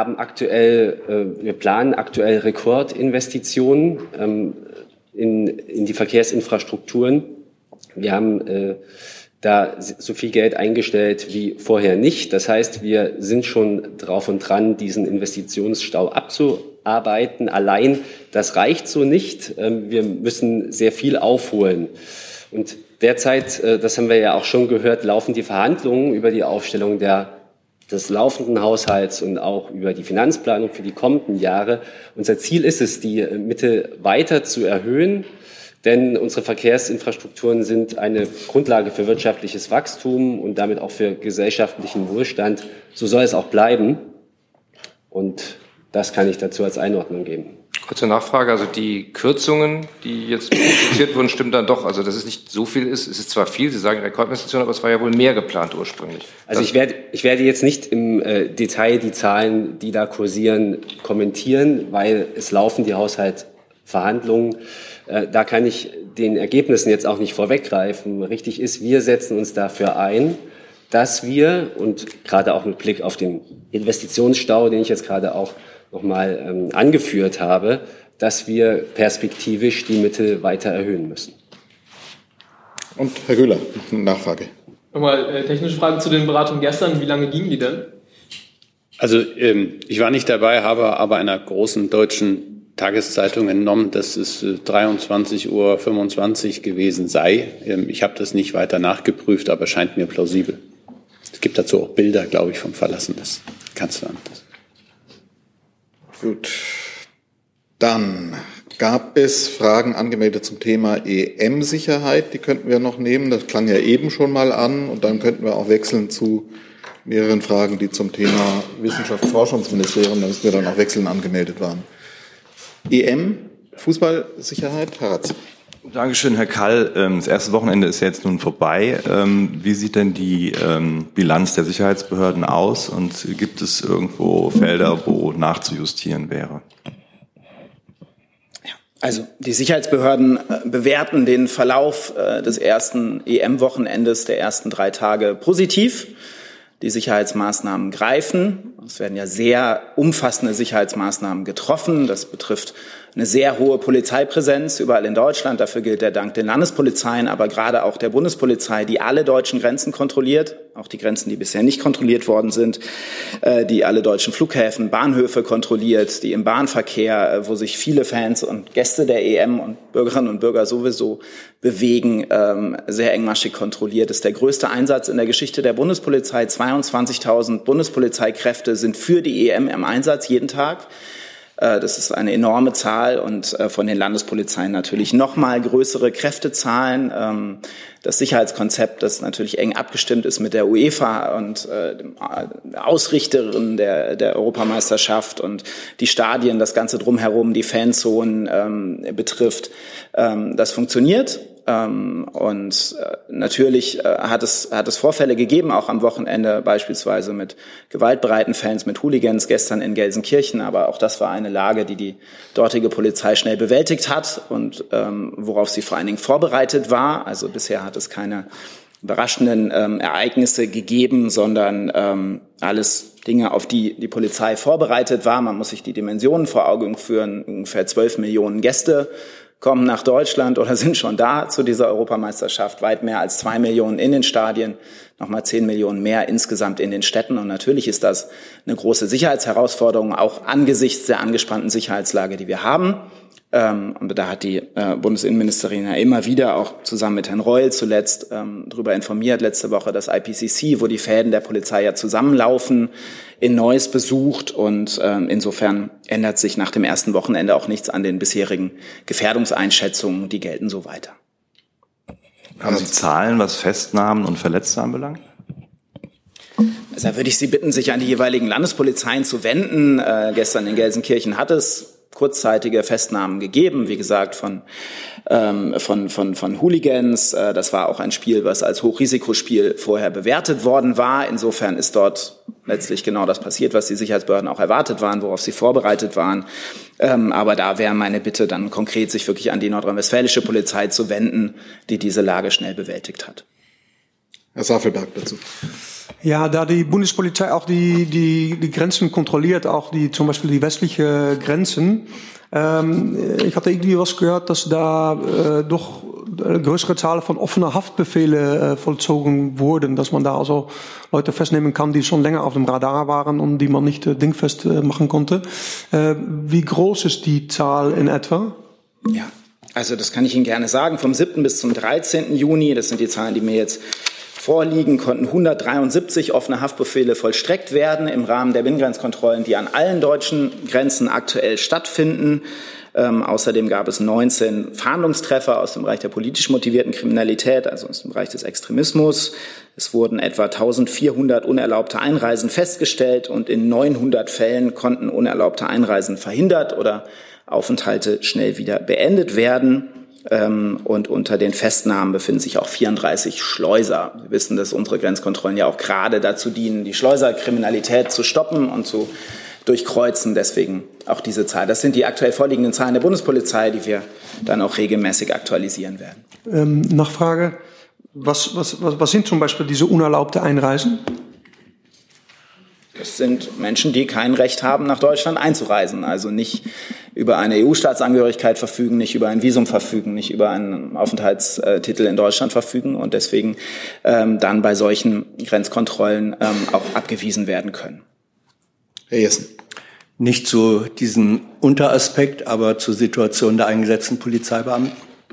O: planen aktuell Rekordinvestitionen in die Verkehrsinfrastrukturen. Wir haben da so viel Geld eingestellt wie vorher nicht. Das heißt, wir sind schon drauf und dran, diesen Investitionsstau abzuarbeiten. Allein das reicht so nicht. Wir müssen sehr viel aufholen. Und derzeit, das haben wir ja auch schon gehört, laufen die Verhandlungen über die Aufstellung des laufenden Haushalts und auch über die Finanzplanung für die kommenden Jahre. Unser Ziel ist es, die Mittel weiter zu erhöhen, denn unsere Verkehrsinfrastrukturen sind eine Grundlage für wirtschaftliches Wachstum und damit auch für gesellschaftlichen Wohlstand. So soll es auch bleiben. Und das kann ich dazu als Einordnung geben.
N: Kurze Nachfrage, also die Kürzungen, die jetzt publiziert wurden, stimmen dann doch. Also dass es nicht so viel ist, es ist zwar viel, Sie sagen Rekordinvestitionen, aber es war ja wohl mehr geplant ursprünglich.
O: Also ich werde jetzt nicht im Detail die Zahlen, die da kursieren, kommentieren, weil es laufen die Haushaltsverhandlungen. Da kann ich den Ergebnissen jetzt auch nicht vorweggreifen. Richtig ist, wir setzen uns dafür ein, dass wir, und gerade auch mit Blick auf den Investitionsstau, den ich jetzt gerade auch nochmal angeführt habe, dass wir perspektivisch die Mittel weiter erhöhen müssen.
A: Und Herr Göhler, eine Nachfrage.
G: Nochmal technische Frage zu den Beratungen gestern. Wie lange gingen die denn?
F: Also ich war nicht dabei, habe aber einer großen deutschen Tageszeitung entnommen, dass es 23:25 Uhr gewesen sei. Ich habe das nicht weiter nachgeprüft, aber scheint mir plausibel. Es gibt dazu auch Bilder, glaube ich, vom Verlassen des Kanzleramtes.
A: Gut, dann gab es Fragen angemeldet zum Thema EM-Sicherheit. Die könnten wir noch nehmen, das klang ja eben schon mal an. Und dann könnten wir auch wechseln zu mehreren Fragen, die zum Thema Wissenschaftsforschungsministerium, da müssen wir dann auch wechseln, angemeldet waren. EM, Fußballsicherheit, Herr Ratz.
P: Dankeschön, Herr Kall. Das erste Wochenende ist ja jetzt nun vorbei. Wie sieht denn die Bilanz der Sicherheitsbehörden aus und gibt es irgendwo Felder, wo nachzujustieren wäre?
C: Also die Sicherheitsbehörden bewerten den Verlauf des ersten EM-Wochenendes der ersten 3 Tage positiv. Die Sicherheitsmaßnahmen greifen. Es werden ja sehr umfassende Sicherheitsmaßnahmen getroffen. Das betrifft eine sehr hohe Polizeipräsenz überall in Deutschland. Dafür gilt der Dank den Landespolizeien, aber gerade auch der Bundespolizei, die alle deutschen Grenzen kontrolliert, auch die Grenzen, die bisher nicht kontrolliert worden sind, die alle deutschen Flughäfen, Bahnhöfe kontrolliert, die im Bahnverkehr, wo sich viele Fans und Gäste der EM und Bürgerinnen und Bürger sowieso bewegen, sehr engmaschig kontrolliert. Das ist der größte Einsatz in der Geschichte der Bundespolizei. 22.000 Bundespolizeikräfte sind für die EM im Einsatz jeden Tag. Das ist eine enorme Zahl und von den Landespolizeien natürlich noch mal größere Kräftezahlen. Das Sicherheitskonzept, das natürlich eng abgestimmt ist mit der UEFA und der Ausrichterin der Europameisterschaft und die Stadien, das Ganze drumherum, die Fanzonen betrifft, das funktioniert. Und natürlich hat es Vorfälle gegeben, auch am Wochenende beispielsweise mit gewaltbereiten Fans, mit Hooligans, gestern in Gelsenkirchen. Aber auch das war eine Lage, die dortige Polizei schnell bewältigt hat und worauf sie vor allen Dingen vorbereitet war. Also bisher hat es keine überraschenden Ereignisse gegeben, sondern alles Dinge, auf die die Polizei vorbereitet war. Man muss sich die Dimensionen vor Augen führen. Ungefähr 12 Millionen Gäste kommen nach Deutschland oder sind schon da zu dieser Europameisterschaft. Weit mehr als 2 Millionen in den Stadien, nochmal 10 Millionen mehr insgesamt in den Städten. Und natürlich ist das eine große Sicherheitsherausforderung, auch angesichts der angespannten Sicherheitslage, die wir haben. Und da hat die Bundesinnenministerin ja immer wieder auch zusammen mit Herrn Reul zuletzt darüber informiert, letzte Woche das IPCC, wo die Fäden der Polizei ja zusammenlaufen, in Neuss besucht. Und insofern ändert sich nach dem ersten Wochenende auch nichts an den bisherigen Gefährdungseinschätzungen. Die gelten so weiter.
P: Haben Sie Zahlen, was Festnahmen und Verletzte anbelangt?
C: Also da würde ich Sie bitten, sich an die jeweiligen Landespolizeien zu wenden. Gestern in Gelsenkirchen hat es kurzzeitige Festnahmen gegeben, wie gesagt, von Hooligans. Das war auch ein Spiel, was als Hochrisikospiel vorher bewertet worden war. Insofern ist dort letztlich genau das passiert, was die Sicherheitsbehörden auch erwartet waren, worauf sie vorbereitet waren. Aber da wäre meine Bitte dann konkret, sich wirklich an die nordrhein-westfälische Polizei zu wenden, die diese Lage schnell bewältigt hat.
A: Herr Safelberg dazu.
M: Ja, da die Bundespolizei auch die Grenzen kontrolliert, auch zum Beispiel die westliche Grenzen. Ich hatte irgendwie was gehört, dass da doch eine größere Zahl von offener Haftbefehle vollzogen wurden, dass man da also Leute festnehmen kann, die schon länger auf dem Radar waren und die man nicht dingfest machen konnte. Wie groß ist die Zahl in etwa?
C: Ja, also das kann ich Ihnen gerne sagen. Vom 7. bis zum 13. Juni, das sind die Zahlen, die mir jetzt vorliegen, konnten 173 offene Haftbefehle vollstreckt werden im Rahmen der Binnengrenzkontrollen, die an allen deutschen Grenzen aktuell stattfinden. Außerdem gab es 19 Fahndungstreffer aus dem Bereich der politisch motivierten Kriminalität, also aus dem Bereich des Extremismus. Es wurden etwa 1400 unerlaubte Einreisen festgestellt und in 900 Fällen konnten unerlaubte Einreisen verhindert oder Aufenthalte schnell wieder beendet werden. Und unter den Festnahmen befinden sich auch 34 Schleuser. Wir wissen, dass unsere Grenzkontrollen ja auch gerade dazu dienen, die Schleuserkriminalität zu stoppen und zu durchkreuzen. Deswegen auch diese Zahl. Das sind die aktuell vorliegenden Zahlen der Bundespolizei, die wir dann auch regelmäßig aktualisieren werden.
M: Nachfrage. Was sind zum Beispiel diese unerlaubte Einreisen?
C: Das sind Menschen, die kein Recht haben, nach Deutschland einzureisen, also nicht über eine EU-Staatsangehörigkeit verfügen, nicht über ein Visum verfügen, nicht über einen Aufenthaltstitel in Deutschland verfügen und deswegen dann bei solchen Grenzkontrollen auch abgewiesen werden können.
A: Herr Jessen.
Q: Nicht zu diesem Unteraspekt, aber zur Situation der eingesetzten Polizeibeamten.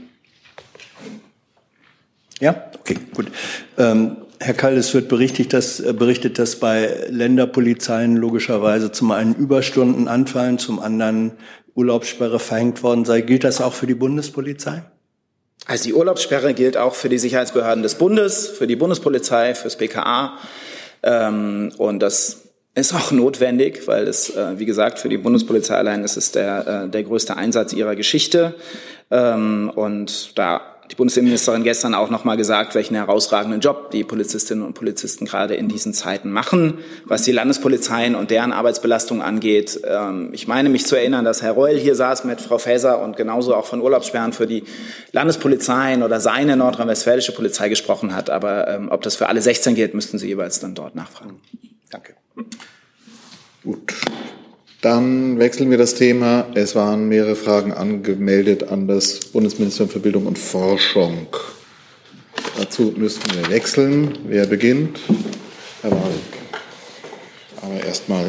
Q: Ja, okay, gut. Herr Kall, es wird berichtet, dass bei Länderpolizeien logischerweise zum einen Überstunden anfallen, zum anderen Urlaubssperre verhängt worden sei. Gilt das auch für die Bundespolizei?
C: Also die Urlaubssperre gilt auch für die Sicherheitsbehörden des Bundes, für die Bundespolizei, fürs BKA. Und das ist auch notwendig, weil es, wie gesagt, für die Bundespolizei allein ist es der größte Einsatz ihrer Geschichte. Und da die Bundesinnenministerin gestern auch noch mal gesagt, welchen herausragenden Job die Polizistinnen und Polizisten gerade in diesen Zeiten machen, was die Landespolizeien und deren Arbeitsbelastung angeht. Ich meine mich zu erinnern, dass Herr Reul hier saß mit Frau Faeser und genauso auch von Urlaubssperren für die Landespolizeien oder seine nordrhein-westfälische Polizei gesprochen hat. Aber ob das für alle 16 gilt, müssten Sie jeweils dann dort nachfragen. Danke.
A: Gut. Dann wechseln wir das Thema. Es waren mehrere Fragen angemeldet an das Bundesministerium für Bildung und Forschung. Dazu müssten wir wechseln. Wer beginnt? Herr Warwick. Aber erstmal.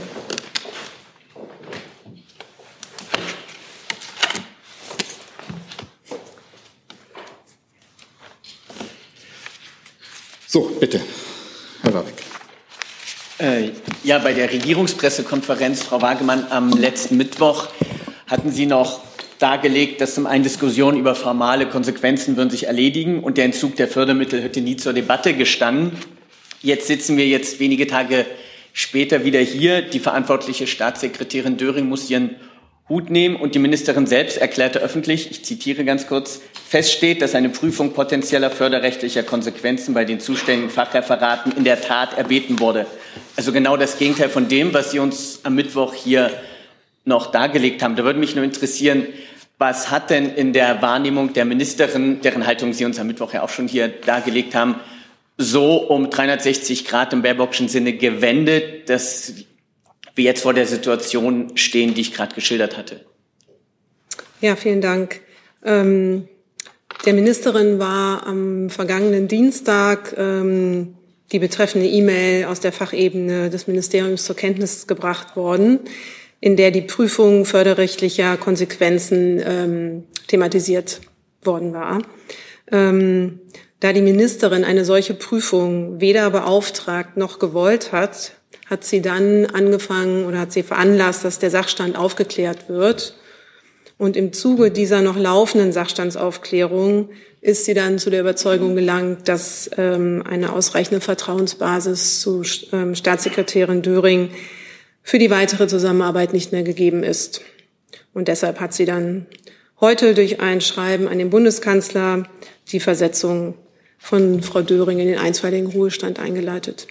A: So, bitte, Herr Warwick.
R: Ja, bei der Regierungspressekonferenz, Frau Wagemann, am letzten Mittwoch hatten Sie noch dargelegt, dass zum einen Diskussionen über formale Konsequenzen würden sich erledigen und der Entzug der Fördermittel hätte nie zur Debatte gestanden. Jetzt sitzen wir wenige Tage später wieder hier. Die verantwortliche Staatssekretärin Döring muss ihren Hut nehmen und die Ministerin selbst erklärte öffentlich, ich zitiere ganz kurz, feststeht, dass eine Prüfung potenzieller förderrechtlicher Konsequenzen bei den zuständigen Fachreferaten in der Tat erbeten wurde. Also genau das Gegenteil von dem, was Sie uns am Mittwoch hier noch dargelegt haben. Da würde mich nur interessieren, was hat denn in der Wahrnehmung der Ministerin, deren Haltung Sie uns am Mittwoch ja auch schon hier dargelegt haben, so um 360 Grad im Baerbockschen Sinne gewendet, dass wir jetzt vor der Situation stehen, die ich gerade geschildert hatte?
S: Ja, vielen Dank. Der Ministerin war am vergangenen Dienstag die betreffende E-Mail aus der Fachebene des Ministeriums zur Kenntnis gebracht worden, in der die Prüfung förderrechtlicher Konsequenzen thematisiert worden war. Da die Ministerin eine solche Prüfung weder beauftragt noch gewollt hat, hat sie dann angefangen oder hat sie veranlasst, dass der Sachstand aufgeklärt wird. Und im Zuge dieser noch laufenden Sachstandsaufklärung ist sie dann zu der Überzeugung gelangt, dass eine ausreichende Vertrauensbasis zu Staatssekretärin Döring für die weitere Zusammenarbeit nicht mehr gegeben ist. Und deshalb hat sie dann heute durch ein Schreiben an den Bundeskanzler die Versetzung von Frau Döring in den einstweiligen Ruhestand eingeleitet.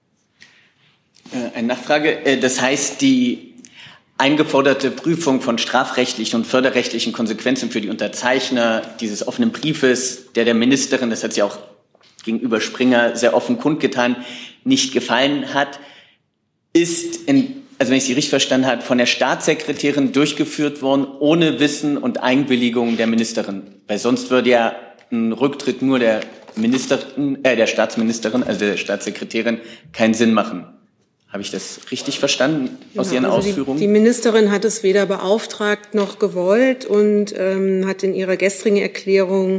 R: Eine Nachfrage. Das heißt, die eingeforderte Prüfung von strafrechtlichen und förderrechtlichen Konsequenzen für die Unterzeichner dieses offenen Briefes, der Ministerin, das hat sie auch gegenüber Springer sehr offen kundgetan, nicht gefallen hat, ist, also wenn ich Sie richtig verstanden habe, von der Staatssekretärin durchgeführt worden, ohne Wissen und Einwilligung der Ministerin. Weil sonst würde ja ein Rücktritt nur der Staatsministerin, also der Staatssekretärin, keinen Sinn machen. Habe ich das richtig verstanden aus Ihren Ausführungen?
S: Die Ministerin hat es weder beauftragt noch gewollt und hat in ihrer gestrigen Erklärung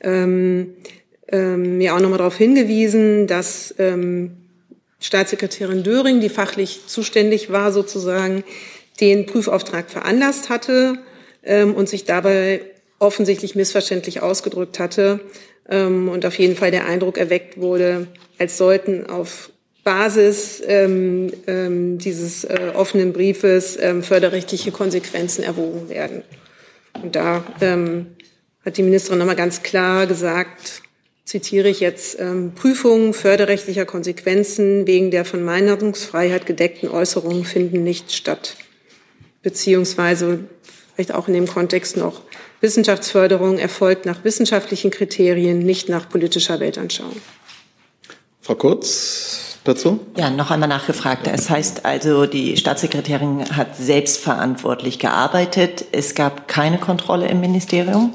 S: mir auch nochmal darauf hingewiesen, dass Staatssekretärin Döring, die fachlich zuständig war sozusagen, den Prüfauftrag veranlasst hatte und sich dabei offensichtlich missverständlich ausgedrückt hatte und auf jeden Fall der Eindruck erweckt wurde, als sollten auf Basis dieses offenen Briefes förderrechtliche Konsequenzen erwogen werden. Und da hat die Ministerin nochmal ganz klar gesagt, zitiere ich jetzt, Prüfungen förderrechtlicher Konsequenzen wegen der von Meinungsfreiheit gedeckten Äußerungen finden nicht statt. Beziehungsweise vielleicht auch in dem Kontext noch, Wissenschaftsförderung erfolgt nach wissenschaftlichen Kriterien, nicht nach politischer Weltanschauung.
A: Frau Kurz dazu?
K: Ja, noch einmal nachgefragt. Es heißt also, die Staatssekretärin hat selbstverantwortlich gearbeitet. Es gab keine Kontrolle im Ministerium?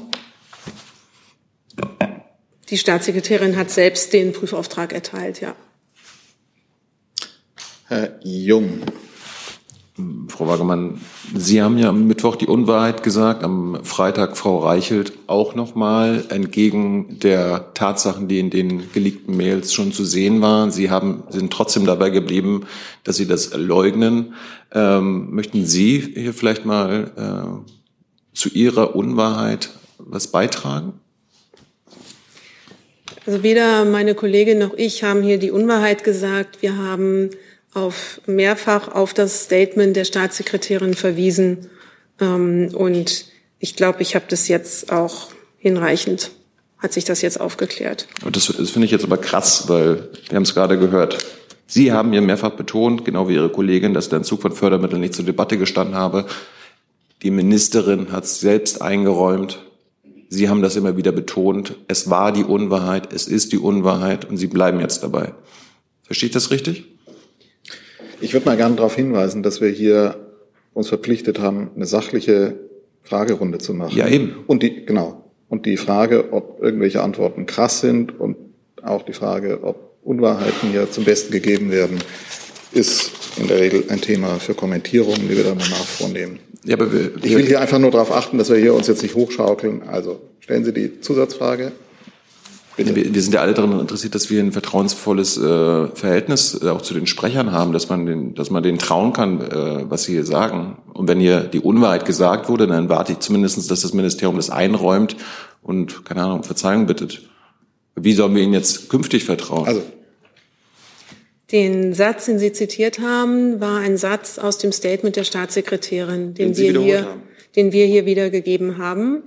S: Die Staatssekretärin hat selbst den Prüfauftrag erteilt, ja.
A: Herr Jung.
I: Frau Wagemann, Sie haben ja am Mittwoch die Unwahrheit gesagt, am Freitag Frau Reichelt auch nochmal, entgegen der Tatsachen, die in den geleakten Mails schon zu sehen waren. Sie sind trotzdem dabei geblieben, dass Sie das leugnen. Möchten Sie hier vielleicht mal zu Ihrer Unwahrheit was beitragen?
S: Also weder meine Kollegin noch ich haben hier die Unwahrheit gesagt. Wir haben mehrfach auf das Statement der Staatssekretärin verwiesen. Und ich glaube, ich habe das jetzt auch hinreichend, hat sich das jetzt aufgeklärt.
I: Das finde ich jetzt aber krass, weil wir haben es gerade gehört. Sie haben mir mehrfach betont, genau wie Ihre Kollegin, dass der Entzug von Fördermitteln nicht zur Debatte gestanden habe. Die Ministerin hat es selbst eingeräumt. Sie haben das immer wieder betont. Es war die Unwahrheit, es ist die Unwahrheit und Sie bleiben jetzt dabei. Verstehe ich das richtig?
A: Ich würde mal gerne darauf hinweisen, dass wir hier uns verpflichtet haben, eine sachliche Fragerunde zu machen.
I: Ja, eben.
A: Und die Frage, ob irgendwelche Antworten krass sind und auch die Frage, ob Unwahrheiten hier zum Besten gegeben werden, ist in der Regel ein Thema für Kommentierungen, die wir dann danach vornehmen. Ja, aber ich will hier einfach nur darauf achten, dass wir hier uns jetzt nicht hochschaukeln. Also stellen Sie die Zusatzfrage.
I: Wir sind ja alle daran interessiert, dass wir ein vertrauensvolles Verhältnis auch zu den Sprechern haben, dass man denen trauen kann, was sie hier sagen. Und wenn hier die Unwahrheit gesagt wurde, dann warte ich zumindest, dass das Ministerium das einräumt und, keine Ahnung, Verzeihung bittet. Wie sollen wir ihnen jetzt künftig vertrauen?
S: Also. Den Satz, den Sie zitiert haben, war ein Satz aus dem Statement der Staatssekretärin, den wir hier wiedergegeben haben.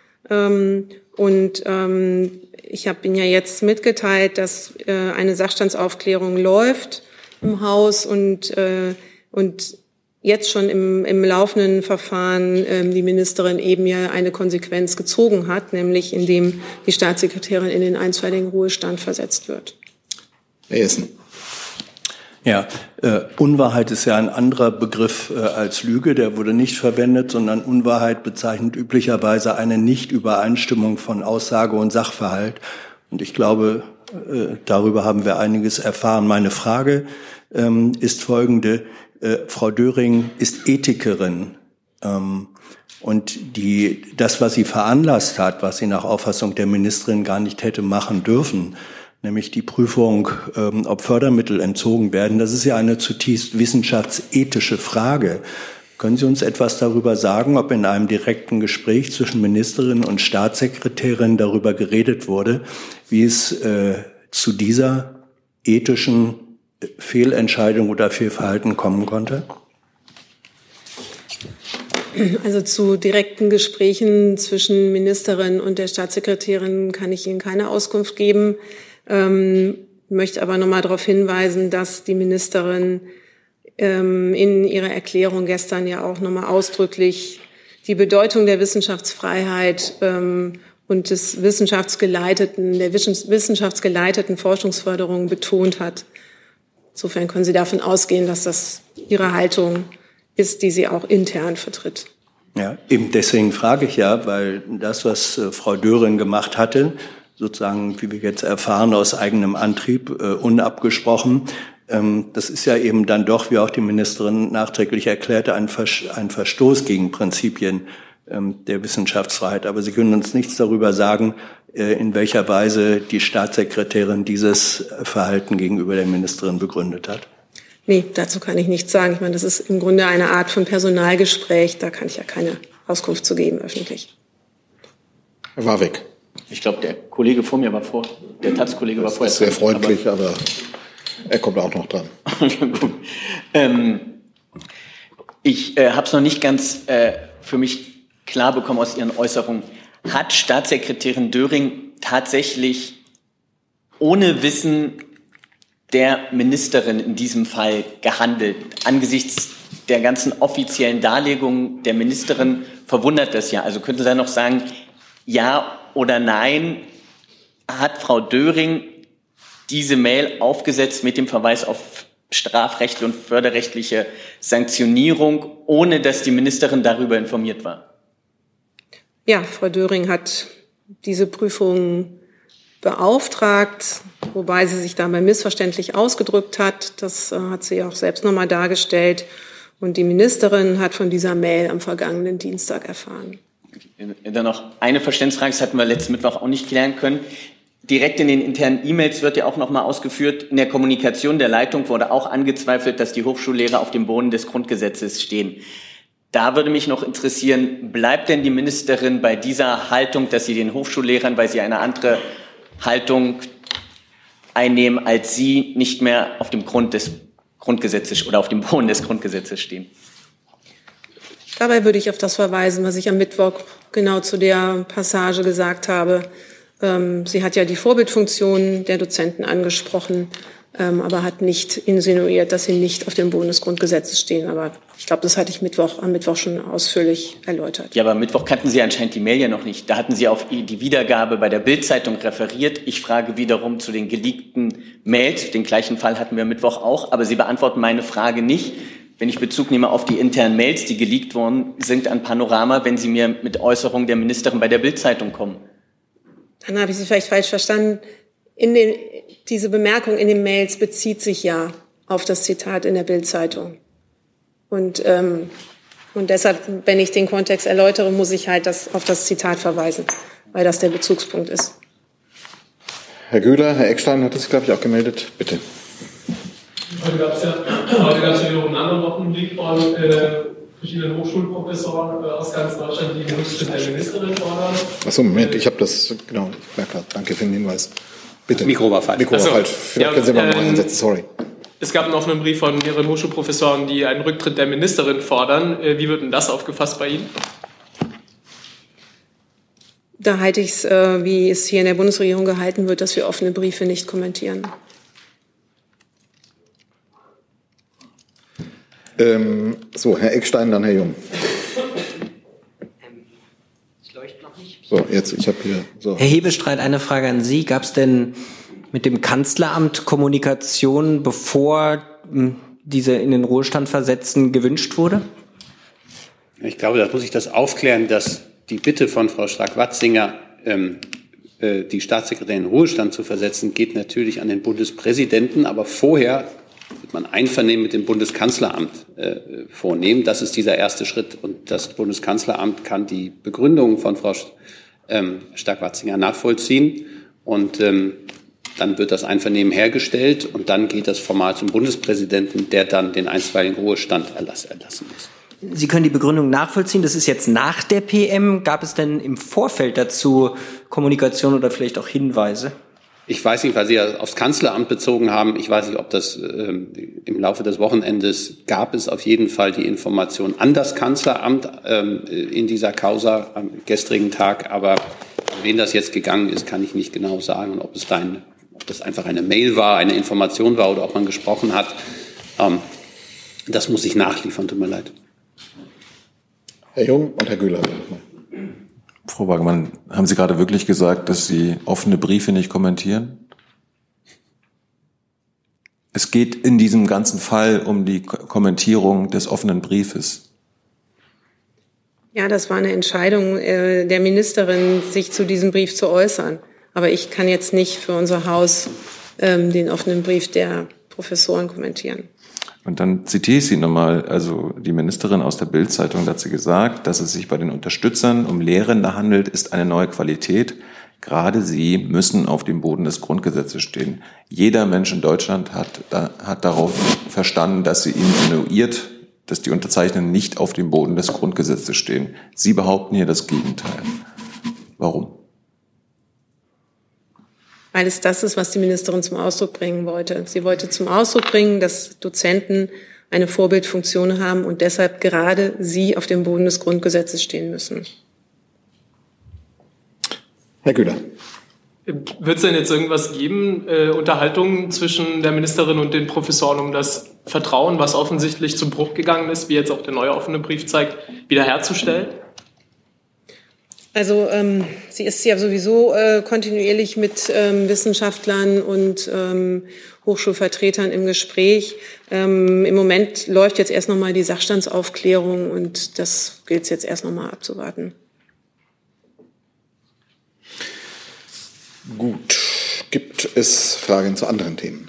S: Ich habe Ihnen ja jetzt mitgeteilt, dass eine Sachstandsaufklärung läuft im Haus und jetzt schon im laufenden Verfahren die Ministerin eben ja eine Konsequenz gezogen hat, nämlich indem die Staatssekretärin in den einstweiligen Ruhestand versetzt wird.
A: Herr Jessen.
Q: Ja, Unwahrheit ist ja ein anderer Begriff als Lüge. Der wurde nicht verwendet, sondern Unwahrheit bezeichnet üblicherweise eine Nichtübereinstimmung von Aussage und Sachverhalt. Und ich glaube, darüber haben wir einiges erfahren. Meine Frage ist folgende. Frau Döring ist Ethikerin. Und das, was sie veranlasst hat, was sie nach Auffassung der Ministerin gar nicht hätte machen dürfen, nämlich die Prüfung, ob Fördermittel entzogen werden. Das ist ja eine zutiefst wissenschaftsethische Frage. Können Sie uns etwas darüber sagen, ob in einem direkten Gespräch zwischen Ministerin und Staatssekretärin darüber geredet wurde, wie es zu dieser ethischen Fehlentscheidung oder Fehlverhalten kommen konnte?
S: Also zu direkten Gesprächen zwischen Ministerin und der Staatssekretärin kann ich Ihnen keine Auskunft geben. Möchte aber nochmal darauf hinweisen, dass die Ministerin in ihrer Erklärung gestern ja auch nochmal ausdrücklich die Bedeutung der Wissenschaftsfreiheit und der wissenschaftsgeleiteten Forschungsförderung betont hat. Insofern können Sie davon ausgehen, dass das ihre Haltung ist, die sie auch intern vertritt.
Q: Ja, eben deswegen frage ich ja, weil das, was Frau Döring gemacht hatte, sozusagen, wie wir jetzt erfahren, aus eigenem Antrieb, unabgesprochen. Das ist ja eben dann doch, wie auch die Ministerin nachträglich erklärte, ein Verstoß gegen Prinzipien der Wissenschaftsfreiheit. Aber Sie können uns nichts darüber sagen, in welcher Weise die Staatssekretärin dieses Verhalten gegenüber der Ministerin begründet hat.
S: Nee, dazu kann ich nichts sagen. Ich meine, das ist im Grunde eine Art von Personalgespräch. Da kann ich ja keine Auskunft zu geben, öffentlich.
A: Er war weg.
R: Ich glaube, der Kollege vor mir war vor. Der Taz-Kollege war vorher.
A: Das ist sehr freundlich, aber er kommt auch noch dran.
R: Ich habe es noch nicht ganz für mich klar bekommen aus Ihren Äußerungen. Hat Staatssekretärin Döring tatsächlich ohne Wissen der Ministerin in diesem Fall gehandelt? Angesichts der ganzen offiziellen Darlegungen der Ministerin verwundert das ja. Also könnte sie noch sagen, ja oder nein, hat Frau Döring diese Mail aufgesetzt mit dem Verweis auf strafrechtliche und förderrechtliche Sanktionierung, ohne dass die Ministerin darüber informiert war?
S: Ja, Frau Döring hat diese Prüfung beauftragt, wobei sie sich dabei missverständlich ausgedrückt hat. Das hat sie auch selbst nochmal dargestellt. Und die Ministerin hat von dieser Mail am vergangenen Dienstag erfahren.
R: Dann noch eine Verständnisfrage, das hatten wir letzten Mittwoch auch nicht klären können. Direkt in den internen E-Mails wird ja auch nochmal ausgeführt, in der Kommunikation der Leitung wurde auch angezweifelt, dass die Hochschullehrer auf dem Boden des Grundgesetzes stehen. Da würde mich noch interessieren, bleibt denn die Ministerin bei dieser Haltung, dass sie den Hochschullehrern, weil sie eine andere Haltung einnehmen als Sie, nicht mehr auf dem Grund des Grundgesetzes oder auf dem Boden des Grundgesetzes stehen?
S: Dabei würde ich auf das verweisen, was ich am Mittwoch genau zu der Passage gesagt habe. Sie hat ja die Vorbildfunktion der Dozenten angesprochen, aber hat nicht insinuiert, dass sie nicht auf dem Boden des Grundgesetzes stehen. Aber ich glaube, das hatte ich am Mittwoch schon ausführlich erläutert.
R: Ja, aber am Mittwoch kannten Sie anscheinend die Mail ja noch nicht. Da hatten Sie auf die Wiedergabe bei der Bild-Zeitung referiert. Ich frage wiederum zu den geleakten Mails. Den gleichen Fall hatten wir am Mittwoch auch. Aber Sie beantworten meine Frage nicht. Wenn ich Bezug nehme auf die internen Mails, die geleakt worden sind an Panorama, wenn Sie mir mit Äußerungen der Ministerin bei der Bild-Zeitung kommen.
S: Dann habe ich Sie vielleicht falsch verstanden. Diese Bemerkung in den Mails bezieht sich ja auf das Zitat in der Bild-Zeitung. Und deshalb, wenn ich den Kontext erläutere, muss ich halt auf das Zitat verweisen, weil das der Bezugspunkt ist.
A: Herr Güler, Herr Eckstein hat sich, glaube ich, auch gemeldet. Bitte.
G: Heute gab es ja wieder einen anderen Wochenblick von verschiedenen Hochschulprofessoren aus ganz Deutschland, die den Rücktritt der Ministerin fordern.
A: Achso, Moment, ich habe das, genau, ich merke gerade. Danke für den Hinweis. Bitte.
C: Mikro war falsch.
A: Mikro war falsch. Vielleicht können Sie mal neu einsetzen, sorry.
G: Es gab einen offenen Brief von mehreren Hochschulprofessoren, die einen Rücktritt der Ministerin fordern. Wie wird denn das aufgefasst bei Ihnen?
S: Da halte ich es, wie es hier in der Bundesregierung gehalten wird, dass wir offene Briefe nicht kommentieren.
A: So, Herr Eckstein, dann Herr Jung. So, jetzt, ich habe hier. So.
B: Herr Hebestreit, eine Frage an Sie. Gab es denn mit dem Kanzleramt Kommunikation, bevor diese in den Ruhestand versetzten gewünscht wurde?
F: Ich glaube, da muss ich das aufklären, dass die Bitte von Frau Strack-Watzinger, die Staatssekretärin in den Ruhestand zu versetzen, geht natürlich an den Bundespräsidenten, aber vorher wird man Einvernehmen mit dem Bundeskanzleramt vornehmen. Das ist dieser erste Schritt. Und das Bundeskanzleramt kann die Begründung von Frau Strack-Watzinger nachvollziehen. Und dann wird das Einvernehmen hergestellt und dann geht das formal zum Bundespräsidenten, der dann den einstweiligen Ruhestand erlassen muss.
B: Sie können die Begründung nachvollziehen. Das ist jetzt nach der PM. Gab es denn im Vorfeld dazu Kommunikation oder vielleicht auch Hinweise?
F: Ich weiß nicht, weil Sie ja aufs Kanzleramt bezogen haben. Ich weiß nicht, ob das im Laufe des Wochenendes gab es auf jeden Fall die Information an das Kanzleramt in dieser Causa am gestrigen Tag. Aber an wen das jetzt gegangen ist, kann ich nicht genau sagen. Und ob das einfach eine Mail war, eine Information war oder ob man gesprochen hat, das muss ich nachliefern. Tut mir leid.
A: Herr Jung und Herr Güler.
I: Frau Wagemann, haben Sie gerade wirklich gesagt, dass Sie offene Briefe nicht kommentieren? Es geht in diesem ganzen Fall um die Kommentierung des offenen Briefes.
S: Ja, das war eine Entscheidung der Ministerin, sich zu diesem Brief zu äußern. Aber ich kann jetzt nicht für unser Haus den offenen Brief der Professoren kommentieren.
I: Und dann zitiere ich Sie nochmal, also die Ministerin aus der Bild-Zeitung hat sie gesagt, dass es sich bei den Unterstützern um Lehrende handelt, ist eine neue Qualität. Gerade sie müssen auf dem Boden des Grundgesetzes stehen. Jeder Mensch in Deutschland hat darauf verstanden, dass sie insinuiert, dass die Unterzeichnenden nicht auf dem Boden des Grundgesetzes stehen. Sie behaupten hier das Gegenteil. Warum?
S: Weil es das ist, was die Ministerin zum Ausdruck bringen wollte. Sie wollte zum Ausdruck bringen, dass Dozenten eine Vorbildfunktion haben und deshalb gerade sie auf dem Boden des Grundgesetzes stehen müssen.
A: Herr Güler.
G: Wird es denn jetzt irgendwas geben, Unterhaltungen zwischen der Ministerin und den Professoren, um das Vertrauen, was offensichtlich zum Bruch gegangen ist, wie jetzt auch der neue offene Brief zeigt, wiederherzustellen?
S: Also sie ist ja sowieso kontinuierlich mit Wissenschaftlern und Hochschulvertretern im Gespräch. Im Moment läuft jetzt erst nochmal die Sachstandsaufklärung und das gilt es jetzt erst nochmal abzuwarten.
A: Gut. Gibt es Fragen zu anderen Themen?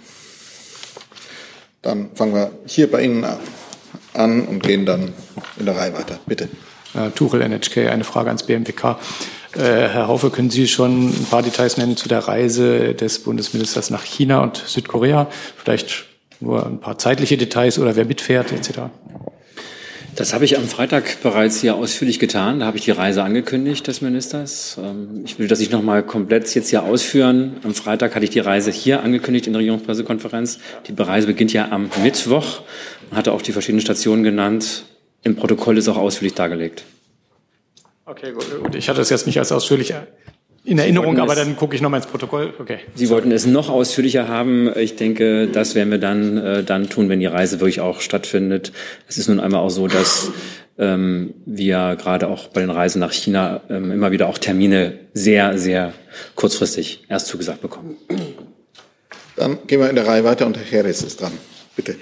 A: Dann fangen wir hier bei Ihnen an und gehen dann in der Reihe weiter. Bitte.
T: Tuchel, NHK, eine Frage ans BMWK. Herr Haufe, können Sie schon ein paar Details nennen zu der Reise des Bundesministers nach China und Südkorea? Vielleicht nur ein paar zeitliche Details oder wer mitfährt etc.?
U: Das habe ich am Freitag bereits hier ausführlich getan. Da habe ich die Reise angekündigt des Ministers. Ich will das nicht noch mal komplett jetzt hier ausführen. Am Freitag hatte ich die Reise hier angekündigt in der Regierungspressekonferenz. Die Reise beginnt ja am Mittwoch und hatte auch die verschiedenen Stationen genannt. Im Protokoll ist auch ausführlich dargelegt.
T: Okay, gut. Ich hatte das jetzt nicht als ausführlich in Erinnerung, aber dann gucke ich nochmal ins Protokoll. Okay.
U: Sie wollten es noch ausführlicher haben. Ich denke, das werden wir dann tun, wenn die Reise wirklich auch stattfindet. Es ist nun einmal auch so, dass wir gerade auch bei den Reisen nach China immer wieder auch Termine sehr, sehr kurzfristig erst zugesagt bekommen.
A: Dann gehen wir in der Reihe weiter und Herr Jerez ist dran. Bitte.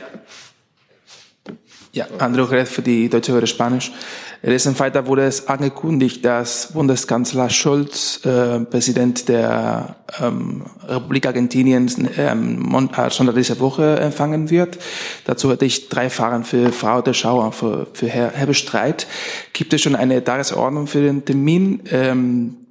V: Ja, André Jerez für die Deutsche Welle Spanisch. Letzten Freitag wurde es angekündigt, dass Bundeskanzler Scholz, Präsident der Republik Argentinien, schon diese Woche empfangen wird. Dazu hätte ich 3 Fragen für Frau de Schauer, für Herr Hebestreit. Gibt es schon eine Tagesordnung für den Termin?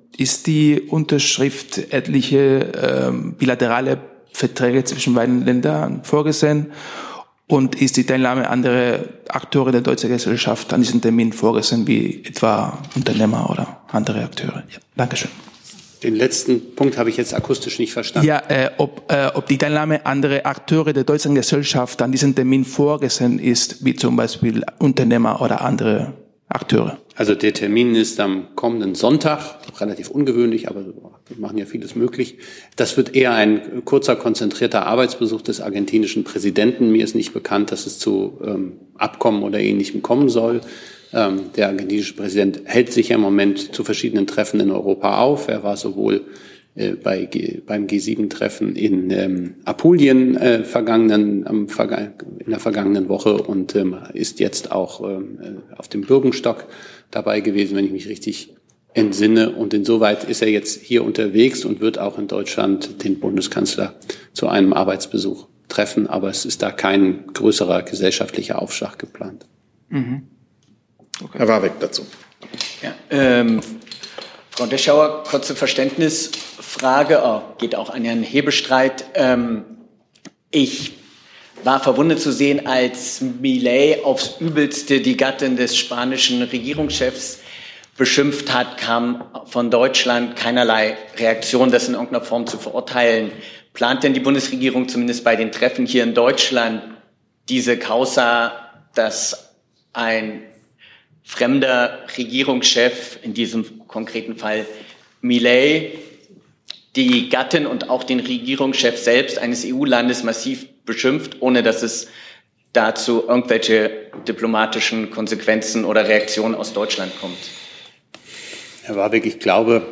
V: ist die Unterschrift etliche bilaterale Verträge zwischen beiden Ländern vorgesehen? Und ist die Teilnahme anderer Akteure der deutschen Gesellschaft an diesem Termin vorgesehen, wie etwa Unternehmer oder andere Akteure? Ja, Dankeschön.
F: Den letzten Punkt habe ich jetzt akustisch nicht verstanden.
V: Ja, ob die Teilnahme anderer Akteure der deutschen Gesellschaft an diesem Termin vorgesehen ist, wie zum Beispiel Unternehmer oder andere Akteure.
F: Also der Termin ist am kommenden Sonntag, relativ ungewöhnlich, aber wir machen ja vieles möglich. Das wird eher ein kurzer, konzentrierter Arbeitsbesuch des argentinischen Präsidenten. Mir ist nicht bekannt, dass es zu Abkommen oder Ähnlichem kommen soll. Der argentinische Präsident hält sich ja im Moment zu verschiedenen Treffen in Europa auf. Er war sowohl beim G7-Treffen in Apulien in der vergangenen Woche und ist jetzt auch auf dem Birkenstock dabei gewesen, wenn ich mich richtig entsinne. Und insoweit ist er jetzt hier unterwegs und wird auch in Deutschland den Bundeskanzler zu einem Arbeitsbesuch treffen. Aber es ist da kein größerer gesellschaftlicher Aufschlag geplant.
V: Mhm. Okay.
A: Herr Warwick dazu.
R: Ja, Frau Deschauer, kurze Verständnisfrage, geht auch an Herrn Hebestreit. Ich war verwundert zu sehen, als Milei aufs Übelste die Gattin des spanischen Regierungschefs beschimpft hat, kam von Deutschland keinerlei Reaktion, das in irgendeiner Form zu verurteilen. Plant denn die Bundesregierung zumindest bei den Treffen hier in Deutschland diese Causa, dass ein fremder Regierungschef, in diesem konkreten Fall Milei, die Gattin und auch den Regierungschef selbst eines EU-Landes massiv beschimpft, ohne dass es dazu irgendwelche diplomatischen Konsequenzen oder Reaktionen aus Deutschland kommt?
F: Herr Warwick, ich glaube,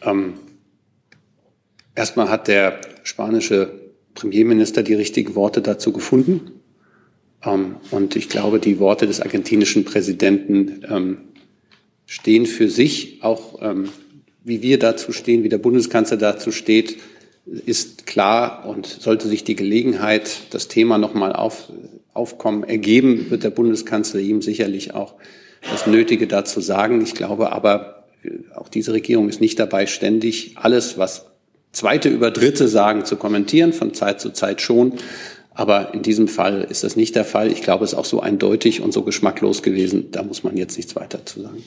F: erstmal hat der spanische Premierminister die richtigen Worte dazu gefunden. Und ich glaube, die Worte des argentinischen Präsidenten stehen für sich, auch wie wir dazu stehen, wie der Bundeskanzler dazu steht, ist klar. Und sollte sich die Gelegenheit, das Thema nochmal aufkommen, ergeben, wird der Bundeskanzler ihm sicherlich auch das Nötige dazu sagen. Ich glaube aber, auch diese Regierung ist nicht dabei, ständig alles, was Zweite über Dritte sagen, zu kommentieren, von Zeit zu Zeit schon. Aber in diesem Fall ist das nicht der Fall. Ich glaube, es ist auch so eindeutig und so geschmacklos gewesen. Da muss man jetzt nichts weiter zu sagen.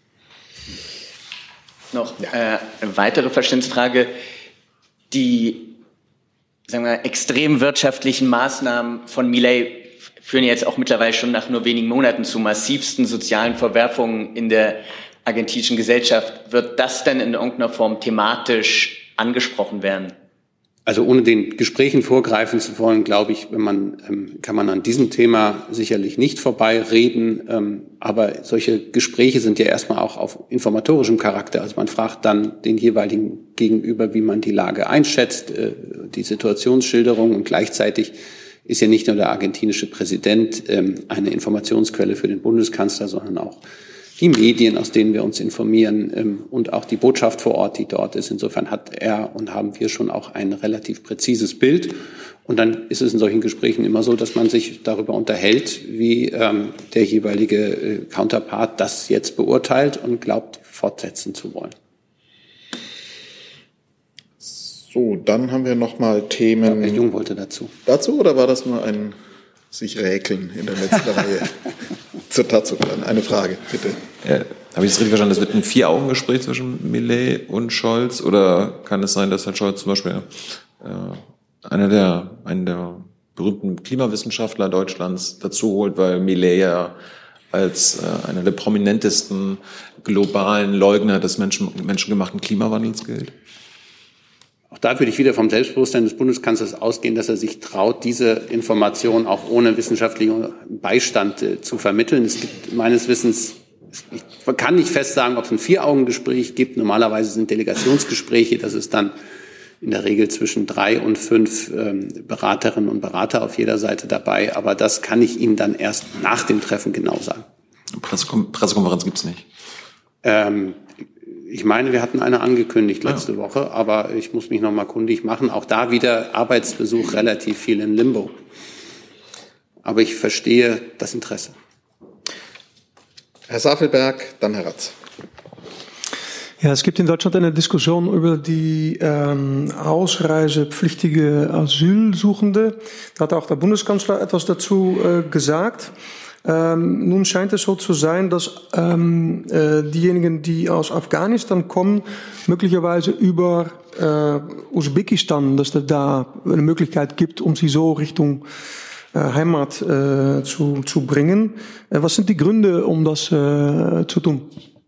R: Noch eine weitere Verständnisfrage. Die, sagen wir, extrem wirtschaftlichen Maßnahmen von Milei führen jetzt auch mittlerweile schon nach nur wenigen Monaten zu massivsten sozialen Verwerfungen in der argentinischen Gesellschaft. Wird das denn in irgendeiner Form thematisch angesprochen werden?
F: Also ohne den Gesprächen vorgreifen zu wollen, glaube ich, kann man an diesem Thema sicherlich nicht vorbeireden. Aber solche Gespräche sind ja erstmal auch auf informatorischem Charakter. Also man fragt dann den jeweiligen Gegenüber, wie man die Lage einschätzt, die Situationsschilderung. Und gleichzeitig ist ja nicht nur der argentinische Präsident eine Informationsquelle für den Bundeskanzler, sondern auch die Medien, aus denen wir uns informieren, und auch die Botschaft vor Ort, die dort ist. Insofern hat er und haben wir schon auch ein relativ präzises Bild. Und dann ist es in solchen Gesprächen immer so, dass man sich darüber unterhält, wie der jeweilige Counterpart das jetzt beurteilt und glaubt, fortsetzen zu wollen.
A: So, dann haben wir noch mal Themen.
F: Herr Jung wollte dazu.
A: Dazu oder war das nur ein sich räkeln in der letzten Reihe? Zur Tatsache dann. Eine Frage, bitte.
I: Habe ich das richtig verstanden? Das wird ein Vier-Augen-Gespräch zwischen Milei und Scholz? Oder kann es sein, dass Herr Scholz zum Beispiel einen der berühmten Klimawissenschaftler Deutschlands dazu holt, weil Milei ja als einer der prominentesten globalen Leugner des menschengemachten Klimawandels gilt?
F: Auch da würde ich wieder vom Selbstbewusstsein des Bundeskanzlers ausgehen, dass er sich traut, diese Information auch ohne wissenschaftlichen Beistand zu vermitteln. Es gibt meines Wissens, ich kann nicht fest sagen, ob es ein Vier-Augen-Gespräch gibt. Normalerweise sind Delegationsgespräche, das ist dann in der Regel zwischen 3 und 5 Beraterinnen und Berater auf jeder Seite dabei. Aber das kann ich Ihnen dann erst nach dem Treffen genau sagen.
I: Pressekonferenz gibt's nicht.
F: Ich meine, wir hatten eine angekündigt letzte Woche, aber ich muss mich noch mal kundig machen. Auch da wieder Arbeitsbesuch, relativ viel in Limbo. Aber ich verstehe das Interesse.
A: Herr Safelberg, dann Herr Ratz.
M: Ja, es gibt in Deutschland eine Diskussion über die ausreisepflichtige Asylsuchende. Da hat auch der Bundeskanzler etwas dazu gesagt. Nun scheint es so zu sein, dass diejenigen, die aus Afghanistan kommen, möglicherweise über Usbekistan, dass es da eine Möglichkeit gibt, um sie so Richtung Heimat zu bringen. Was sind die Gründe, um das zu tun?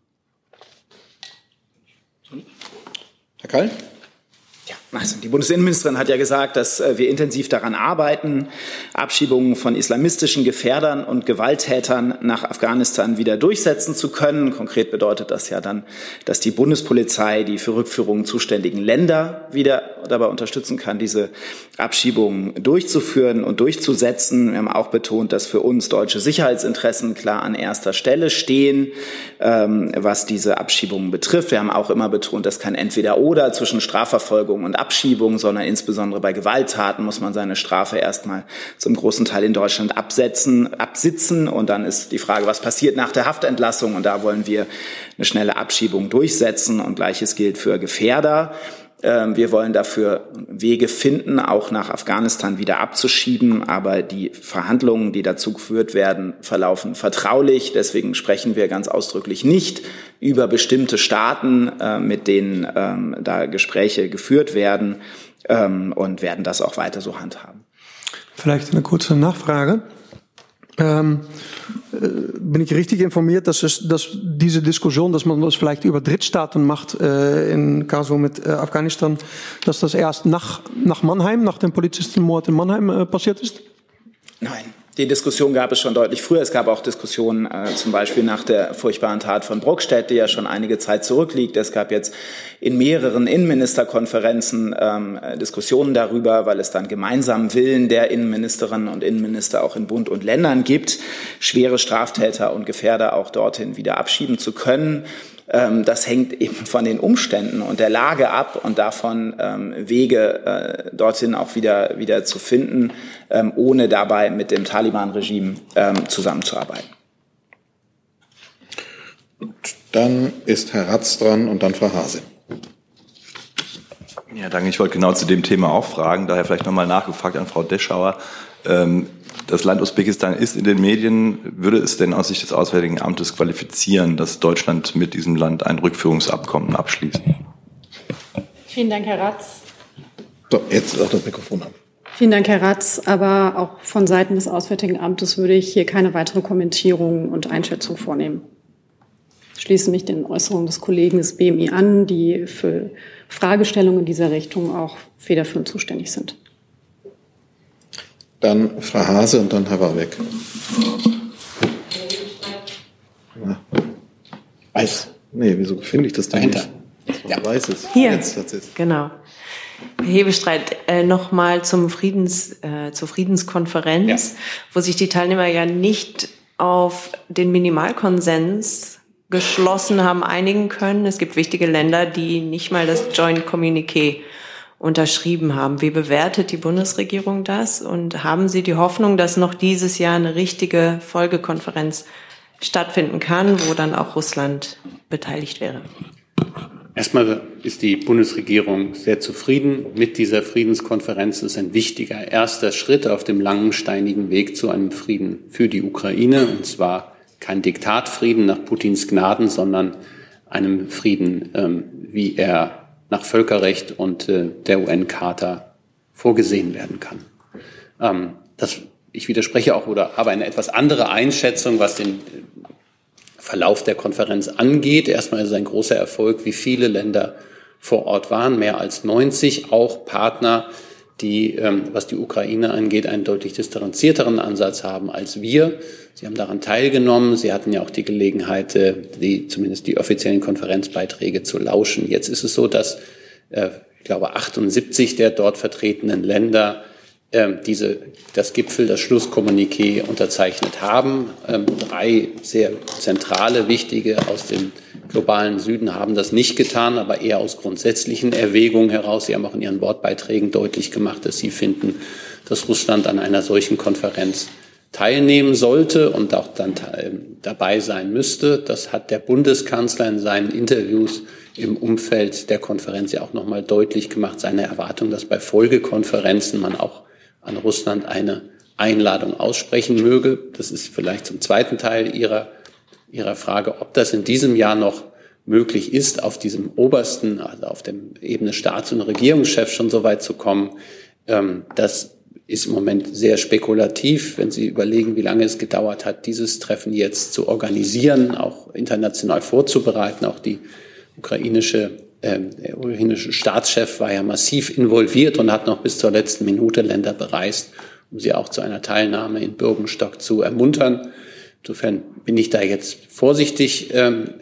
C: Herr Kall? Ja, also die Bundesinnenministerin hat ja gesagt, dass wir intensiv daran arbeiten, Abschiebungen von islamistischen Gefährdern und Gewalttätern nach Afghanistan wieder durchsetzen zu können. Konkret bedeutet das ja dann, dass die Bundespolizei die für Rückführungen zuständigen Länder wieder dabei unterstützen kann, diese Abschiebungen durchzuführen und durchzusetzen. Wir haben auch betont, dass für uns deutsche Sicherheitsinteressen klar an erster Stelle stehen, was diese Abschiebungen betrifft. Wir haben auch immer betont, dass kein Entweder-Oder zwischen Strafverfolgung und Abschiebung, sondern insbesondere bei Gewalttaten muss man seine Strafe erstmal zum großen Teil in Deutschland absitzen. Und dann ist die Frage, was passiert nach der Haftentlassung? Und da wollen wir eine schnelle Abschiebung durchsetzen. Und Gleiches gilt für Gefährder. Wir wollen dafür Wege finden, auch nach Afghanistan wieder abzuschieben. Aber die Verhandlungen, die dazu geführt werden, verlaufen vertraulich. Deswegen sprechen wir ganz ausdrücklich nicht über bestimmte Staaten, mit denen da Gespräche geführt werden, und werden das auch weiter so handhaben.
M: Vielleicht eine kurze Nachfrage. Bin ich richtig informiert, dass diese Diskussion, dass man das vielleicht über Drittstaaten macht, in Kaso mit Afghanistan, dass das erst nach Mannheim, nach dem Polizistenmord in Mannheim passiert ist?
C: Nein. Die Diskussion gab es schon deutlich früher. Es gab auch Diskussionen zum Beispiel nach der furchtbaren Tat von Bruckstedt, die ja schon einige Zeit zurückliegt. Es gab jetzt in mehreren Innenministerkonferenzen Diskussionen darüber, weil es dann gemeinsamen Willen der Innenministerinnen und Innenminister auch in Bund und Ländern gibt, schwere Straftäter und Gefährder auch dorthin wieder abschieben zu können. Das hängt eben von den Umständen und der Lage ab und davon, Wege dorthin auch wieder zu finden, ohne dabei mit dem Taliban-Regime zusammenzuarbeiten.
A: Dann ist Herr Ratz dran und dann Frau Hase.
P: Ja, danke. Ich wollte genau zu dem Thema auch fragen, daher vielleicht nochmal nachgefragt an Frau Deschauer. Das Land Usbekistan ist in den Medien. Würde es denn aus Sicht des Auswärtigen Amtes qualifizieren, dass Deutschland mit diesem Land ein Rückführungsabkommen abschließt?
S: Vielen Dank, Herr Ratz.
A: So, jetzt auch das Mikrofon an.
S: Vielen Dank, Herr Ratz. Aber auch von Seiten des Auswärtigen Amtes würde ich hier keine weitere Kommentierung und Einschätzung vornehmen. Ich schließe mich den Äußerungen des Kollegen des BMI an, die für Fragestellungen in dieser Richtung auch federführend zuständig sind.
A: Dann Frau Hase und dann Herr Warbeck. Weiß. Nee, wieso finde ich das dahinter? Ja. Weiß es.
K: Hier. Genau. Herr Hebestreit, nochmal zur Friedenskonferenz, wo sich die Teilnehmer ja nicht auf den Minimalkonsens geschlossen haben, einigen können. Es gibt wichtige Länder, die nicht mal das Joint Communiqué unterschrieben haben. Wie bewertet die Bundesregierung das? Und haben Sie die Hoffnung, dass noch dieses Jahr eine richtige Folgekonferenz stattfinden kann, wo dann auch Russland beteiligt wäre?
F: Erstmal ist die Bundesregierung sehr zufrieden mit dieser Friedenskonferenz. Es ist ein wichtiger erster Schritt auf dem langen, steinigen Weg zu einem Frieden für die Ukraine. Und zwar kein Diktatfrieden nach Putins Gnaden, sondern einem Frieden, wie er nach Völkerrecht und der UN-Charta vorgesehen werden kann. Ich widerspreche auch oder habe eine etwas andere Einschätzung, was den Verlauf der Konferenz angeht. Erstmal ist es ein großer Erfolg, wie viele Länder vor Ort waren, mehr als 90, auch Partner, die, was die Ukraine angeht, einen deutlich distanzierteren Ansatz haben als wir. Sie haben daran teilgenommen. Sie hatten ja auch die Gelegenheit, zumindest die offiziellen Konferenzbeiträge zu lauschen. Jetzt ist es so, dass, ich glaube, 78 der dort vertretenen Länder das Schlusskommuniqué unterzeichnet haben. 3 sehr zentrale, wichtige aus dem globalen Süden haben das nicht getan, aber eher aus grundsätzlichen Erwägungen heraus. Sie haben auch in ihren Wortbeiträgen deutlich gemacht, dass sie finden, dass Russland an einer solchen Konferenz teilnehmen sollte und auch dann dabei sein müsste. Das hat der Bundeskanzler in seinen Interviews im Umfeld der Konferenz ja auch nochmal deutlich gemacht, seine Erwartung, dass bei Folgekonferenzen man auch an Russland eine Einladung aussprechen möge. Das ist vielleicht zum zweiten Teil Ihrer Frage, ob das in diesem Jahr noch möglich ist, auf diesem obersten, also auf der Ebene Staats- und Regierungschef schon so weit zu kommen. Das ist im Moment sehr spekulativ, wenn Sie überlegen, wie lange es gedauert hat, dieses Treffen jetzt zu organisieren, auch international vorzubereiten. Auch der ukrainische Staatschef war ja massiv involviert und hat noch bis zur letzten Minute Länder bereist, um sie auch zu einer Teilnahme in Bürgenstock zu ermuntern. Insofern bin ich da jetzt vorsichtig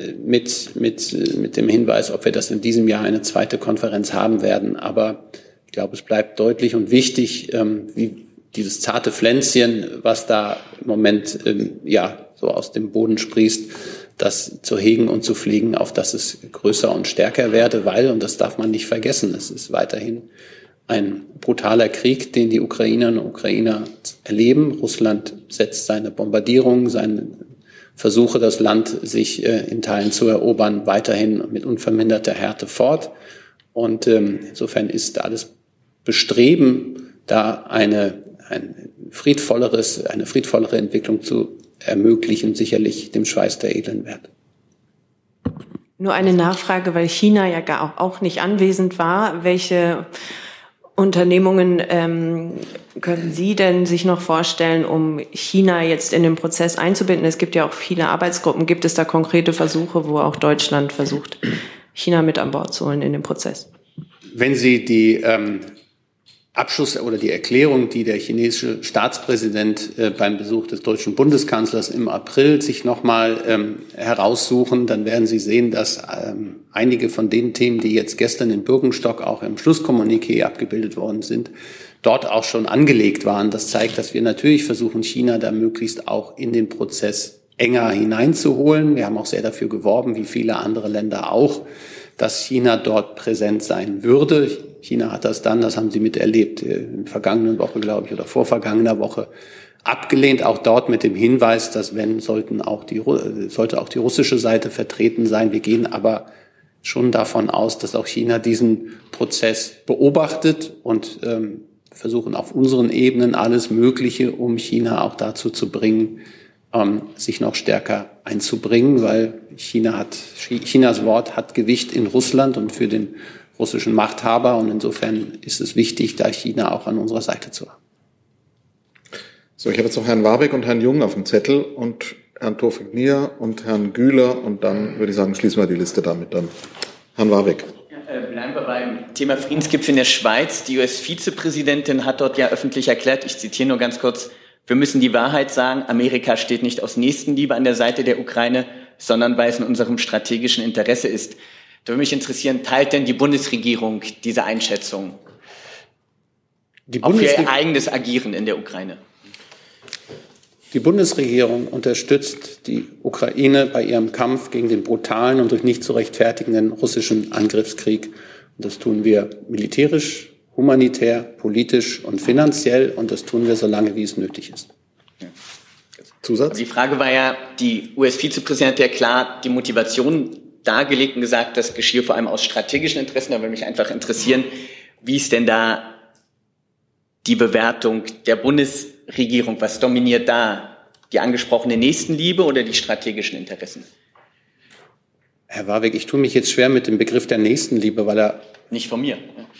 F: mit dem Hinweis, ob wir das in diesem Jahr eine zweite Konferenz haben werden. Aber ich glaube, es bleibt deutlich und wichtig, wie dieses zarte Pflänzchen, was da im Moment so aus dem Boden sprießt, das zu hegen und zu pflegen, auf dass es größer und stärker werde, weil, und das darf man nicht vergessen, es ist weiterhin ein brutaler Krieg, den die Ukrainerinnen und Ukrainer erleben. Russland setzt seine Bombardierungen, seine Versuche, das Land sich in Teilen zu erobern, weiterhin mit unverminderter Härte fort. Und insofern ist da alles Bestreben, da eine friedvollere Entwicklung zu ermöglichen, sicherlich dem Schweiß der Edlen wert.
K: Nur eine Nachfrage, weil China ja gar auch nicht anwesend war. Welche Unternehmungen können Sie denn sich noch vorstellen, um China jetzt in den Prozess einzubinden? Es gibt ja auch viele Arbeitsgruppen. Gibt es da konkrete Versuche, wo auch Deutschland versucht, China mit an Bord zu holen in den Prozess?
F: Wenn Sie die Abschluss oder die Erklärung, die der chinesische Staatspräsident beim Besuch des deutschen Bundeskanzlers im April sich nochmal heraussuchen, dann werden Sie sehen, dass einige von den Themen, die jetzt gestern in Bürgenstock auch im Schlusskommuniqué abgebildet worden sind, dort auch schon angelegt waren. Das zeigt, dass wir natürlich versuchen, China da möglichst auch in den Prozess enger hineinzuholen. Wir haben auch sehr dafür geworben, wie viele andere Länder auch, dass China dort präsent sein würde. China hat das dann, das haben Sie miterlebt, in der vergangenen Woche, glaube ich, oder vorvergangener Woche abgelehnt. Auch dort mit dem Hinweis, dass sollte auch die russische Seite vertreten sein. Wir gehen aber schon davon aus, dass auch China diesen Prozess beobachtet und versuchen auf unseren Ebenen alles Mögliche, um China auch dazu zu bringen, sich noch stärker einzubringen, weil Chinas Wort hat Gewicht in Russland und für den russischen Machthaber, und insofern ist es wichtig, da China auch an unserer Seite zu haben.
A: So, ich habe jetzt noch Herrn Warbeck und Herrn Jung auf dem Zettel und Herrn Tofik-Nier und Herrn Güler, und dann würde ich sagen, schließen wir die Liste damit dann. Herrn Warbeck.
R: Bleiben wir beim Thema Friedensgipfel in der Schweiz. Die US-Vizepräsidentin hat dort ja öffentlich erklärt, ich zitiere nur ganz kurz, wir müssen die Wahrheit sagen, Amerika steht nicht aus Nächstenliebe an der Seite der Ukraine, sondern weil es in unserem strategischen Interesse ist. Da würde mich interessieren, teilt denn die Bundesregierung diese Einschätzung? Auch für ihr eigenes Agieren in der Ukraine?
F: Die Bundesregierung unterstützt die Ukraine bei ihrem Kampf gegen den brutalen und durch nicht zu rechtfertigenden russischen Angriffskrieg. Und das tun wir militärisch, humanitär, politisch und finanziell, und das tun wir so lange, wie es nötig ist.
A: Zusatz?
R: Die Frage war ja, die US-Vizepräsidentin hat ja klar die Motivation dargelegt und gesagt, das geschieht vor allem aus strategischen Interessen. Da würde mich einfach interessieren, wie ist denn da die Bewertung der Bundesregierung? Was dominiert da? Die angesprochene Nächstenliebe oder die strategischen Interessen?
F: Herr Warwick, ich tue mich jetzt schwer mit dem Begriff der Nächstenliebe, weil er...
R: Nicht von mir.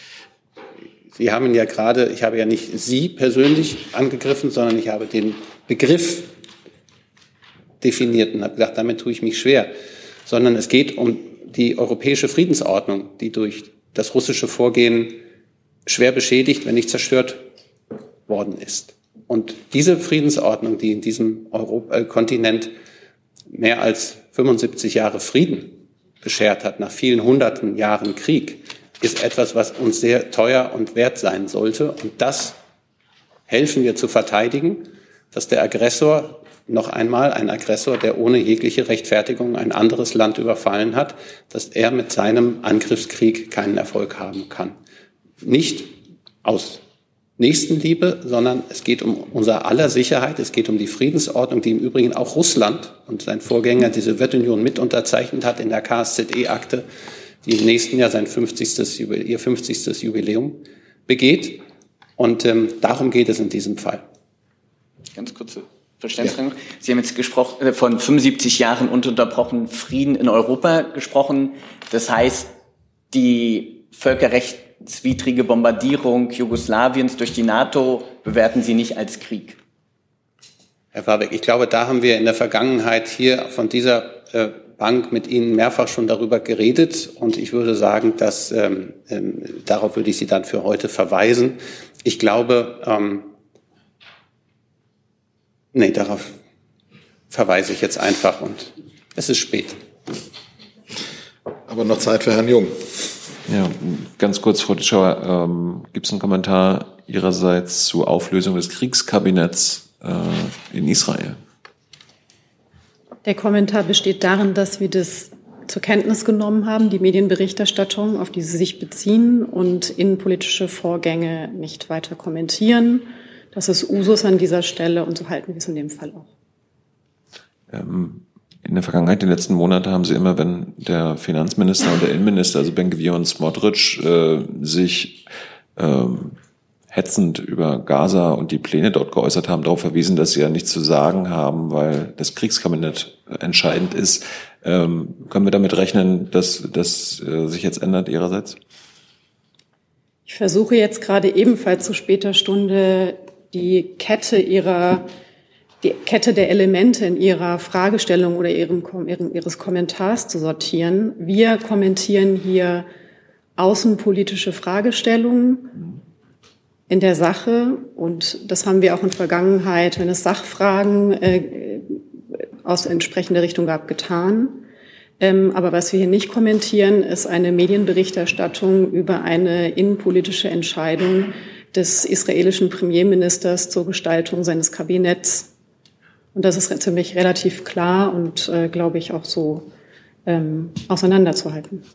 F: Sie haben ihn ja gerade, ich habe ja nicht Sie persönlich angegriffen, sondern ich habe den Begriff definiert und habe gesagt, damit tue ich mich schwer. Sondern es geht um die europäische Friedensordnung, die durch das russische Vorgehen schwer beschädigt, wenn nicht zerstört worden ist. Und diese Friedensordnung, die in diesem Kontinent mehr als 75 Jahre Frieden beschert hat, nach vielen hunderten Jahren Krieg, ist etwas, was uns sehr teuer und wert sein sollte. Und das helfen wir zu verteidigen, dass der Aggressor, noch einmal ein Aggressor, der ohne jegliche Rechtfertigung ein anderes Land überfallen hat, dass er mit seinem Angriffskrieg keinen Erfolg haben kann. Nicht aus Nächstenliebe, sondern es geht um unser aller Sicherheit, es geht um die Friedensordnung, die im Übrigen auch Russland und sein Vorgänger die Sowjetunion mit unterzeichnet hat in der KSZE-Akte, die im nächsten Jahr ihr 50. Jubiläum begeht. Und darum geht es in diesem Fall.
R: Ganz kurze Verständnisfrage. Ja. Sie haben jetzt gesprochen, von 75 Jahren ununterbrochen Frieden in Europa gesprochen. Das heißt, die völkerrechtswidrige Bombardierung Jugoslawiens durch die NATO bewerten Sie nicht als Krieg?
F: Herr Warbeck, ich glaube, da haben wir in der Vergangenheit hier von dieser Bank mit Ihnen mehrfach schon darüber geredet. Und ich würde sagen, dass darauf würde ich Sie dann für heute verweisen. Ich glaube, darauf verweise ich jetzt einfach und es ist spät.
A: Aber noch Zeit für Herrn Jung.
I: Ja, ganz kurz, Frau Ditschauer, gibt es einen Kommentar Ihrerseits zur Auflösung des Kriegskabinetts in Israel?
D: Der Kommentar besteht darin, dass wir das zur Kenntnis genommen haben, die Medienberichterstattung, auf die Sie sich beziehen, und innenpolitische Vorgänge nicht weiter kommentieren. Das ist Usus an dieser Stelle und so halten wir es in dem Fall auch.
I: In der Vergangenheit, in den letzten Monaten, haben Sie immer, wenn der Finanzminister und der Innenminister, also Ben-Gvir und Smotrich, sich hetzend über Gaza und die Pläne dort geäußert haben, darauf verwiesen, dass sie ja nichts zu sagen haben, weil das Kriegskabinett entscheidend ist. Können wir damit rechnen, dass das sich jetzt ändert Ihrerseits?
D: Ich versuche jetzt gerade ebenfalls zu später Stunde die Kette der Elemente in Ihrer Fragestellung oder Ihres Kommentars zu sortieren. Wir kommentieren hier außenpolitische Fragestellungen in der Sache, und das haben wir auch in Vergangenheit, wenn es Sachfragen aus entsprechender Richtung gab, getan. Aber was wir hier nicht kommentieren, ist eine Medienberichterstattung über eine innenpolitische Entscheidung des israelischen Premierministers zur Gestaltung seines Kabinetts. Und das ist ziemlich relativ klar und, glaube ich, auch so auseinanderzuhalten.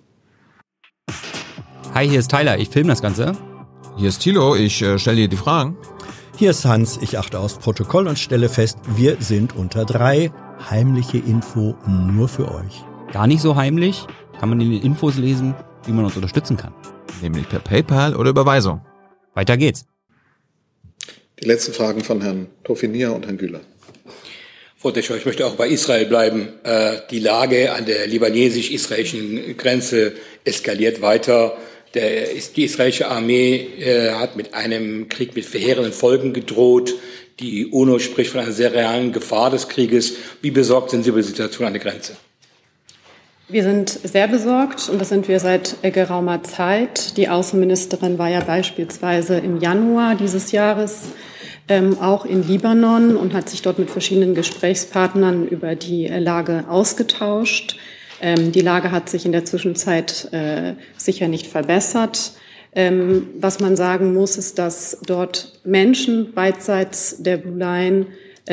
E: Hi, hier ist Tyler, ich filme das Ganze.
I: Hier ist Thilo, ich stelle dir die Fragen.
W: Hier ist Hans, ich achte aufs Protokoll und stelle fest, wir sind unter 3. Heimliche Info nur für euch.
E: Gar nicht so heimlich, kann man in den Infos lesen, wie man uns unterstützen kann.
I: Nämlich per PayPal oder Überweisung.
E: Weiter geht's.
A: Die letzten Fragen von Herrn Tofinia und Herrn Güler.
X: Frau Ditschauer, ich möchte auch bei Israel bleiben. Die Lage an der libanesisch-israelischen Grenze eskaliert weiter. Die israelische Armee hat mit einem Krieg mit verheerenden Folgen gedroht. Die UNO spricht von einer sehr realen Gefahr des Krieges. Wie besorgt sind Sie über die Situation an der Grenze?
D: Wir sind sehr besorgt, und das sind wir seit geraumer Zeit. Die Außenministerin war ja beispielsweise im Januar dieses Jahres auch in Libanon und hat sich dort mit verschiedenen Gesprächspartnern über die Lage ausgetauscht. Die Lage hat sich in der Zwischenzeit sicher nicht verbessert. Was man sagen muss, ist, dass dort Menschen beidseits der Blue Line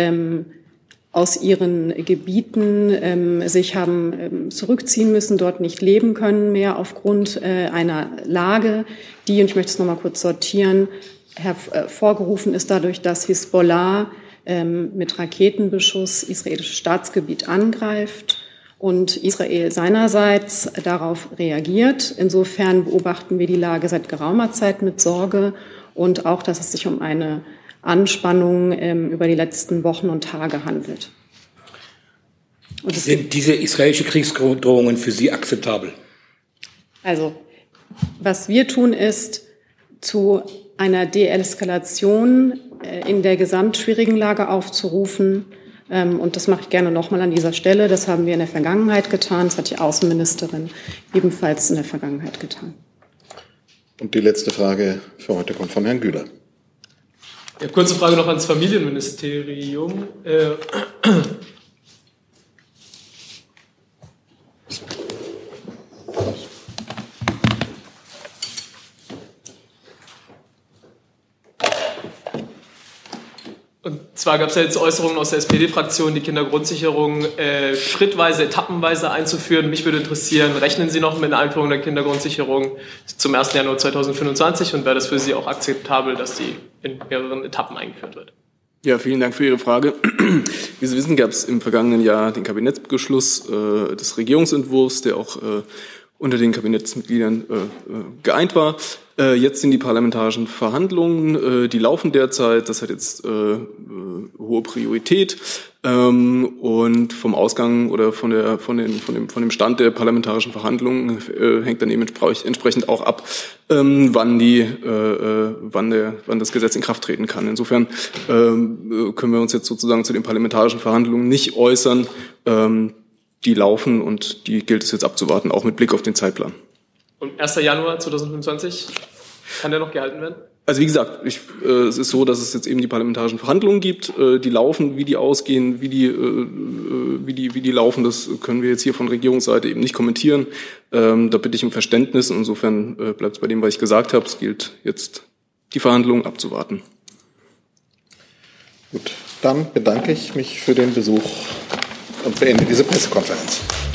D: aus ihren Gebieten sich haben zurückziehen müssen, dort nicht leben können mehr aufgrund einer Lage, die, und ich möchte es nochmal kurz sortieren, hervorgerufen ist dadurch, dass Hisbollah mit Raketenbeschuss israelisches Staatsgebiet angreift und Israel seinerseits darauf reagiert. Insofern beobachten wir die Lage seit geraumer Zeit mit Sorge und auch, dass es sich um eine Anspannung über die letzten Wochen und Tage handelt. Und
X: sind diese israelischen Kriegsdrohungen für Sie akzeptabel?
D: Also, was wir tun, ist, zu einer Deeskalation in der gesamtschwierigen Lage aufzurufen. Und das mache ich gerne nochmal an dieser Stelle. Das haben wir in der Vergangenheit getan. Das hat die Außenministerin ebenfalls in der Vergangenheit getan.
A: Und die letzte Frage für heute kommt von Herrn Güler.
G: Ja, kurze Frage noch ans Familienministerium. Und zwar gab es ja jetzt Äußerungen aus der SPD-Fraktion, die Kindergrundsicherung schrittweise, etappenweise einzuführen. Mich würde interessieren, rechnen Sie noch mit einer Einführung der Kindergrundsicherung zum 1. Januar 2025 und wäre das für Sie auch akzeptabel, dass die in mehreren Etappen eingeführt wird?
H: Ja, vielen Dank für Ihre Frage. Wie Sie wissen, gab es im vergangenen Jahr den Kabinettsbeschluss des Regierungsentwurfs, der auch unter den Kabinettsmitgliedern geeint war. Jetzt sind die parlamentarischen Verhandlungen, die laufen derzeit, das hat jetzt hohe Priorität und vom Ausgang oder von dem Stand der parlamentarischen Verhandlungen hängt dann eben entsprechend auch ab, wann das Gesetz in Kraft treten kann. Insofern können wir uns jetzt sozusagen zu den parlamentarischen Verhandlungen nicht äußern. Die laufen und die gilt es jetzt abzuwarten, auch mit Blick auf den Zeitplan.
G: Und 1. Januar 2025, kann der noch gehalten werden?
H: Also wie gesagt, es ist so, dass es jetzt eben die parlamentarischen Verhandlungen gibt, die laufen, wie die ausgehen, wie die laufen, das können wir jetzt hier von Regierungsseite eben nicht kommentieren. Da bitte ich um Verständnis. Insofern bleibt es bei dem, was ich gesagt habe. Es gilt jetzt, die Verhandlungen abzuwarten.
A: Gut, dann bedanke ich mich für den Besuch und beende diese Pressekonferenz.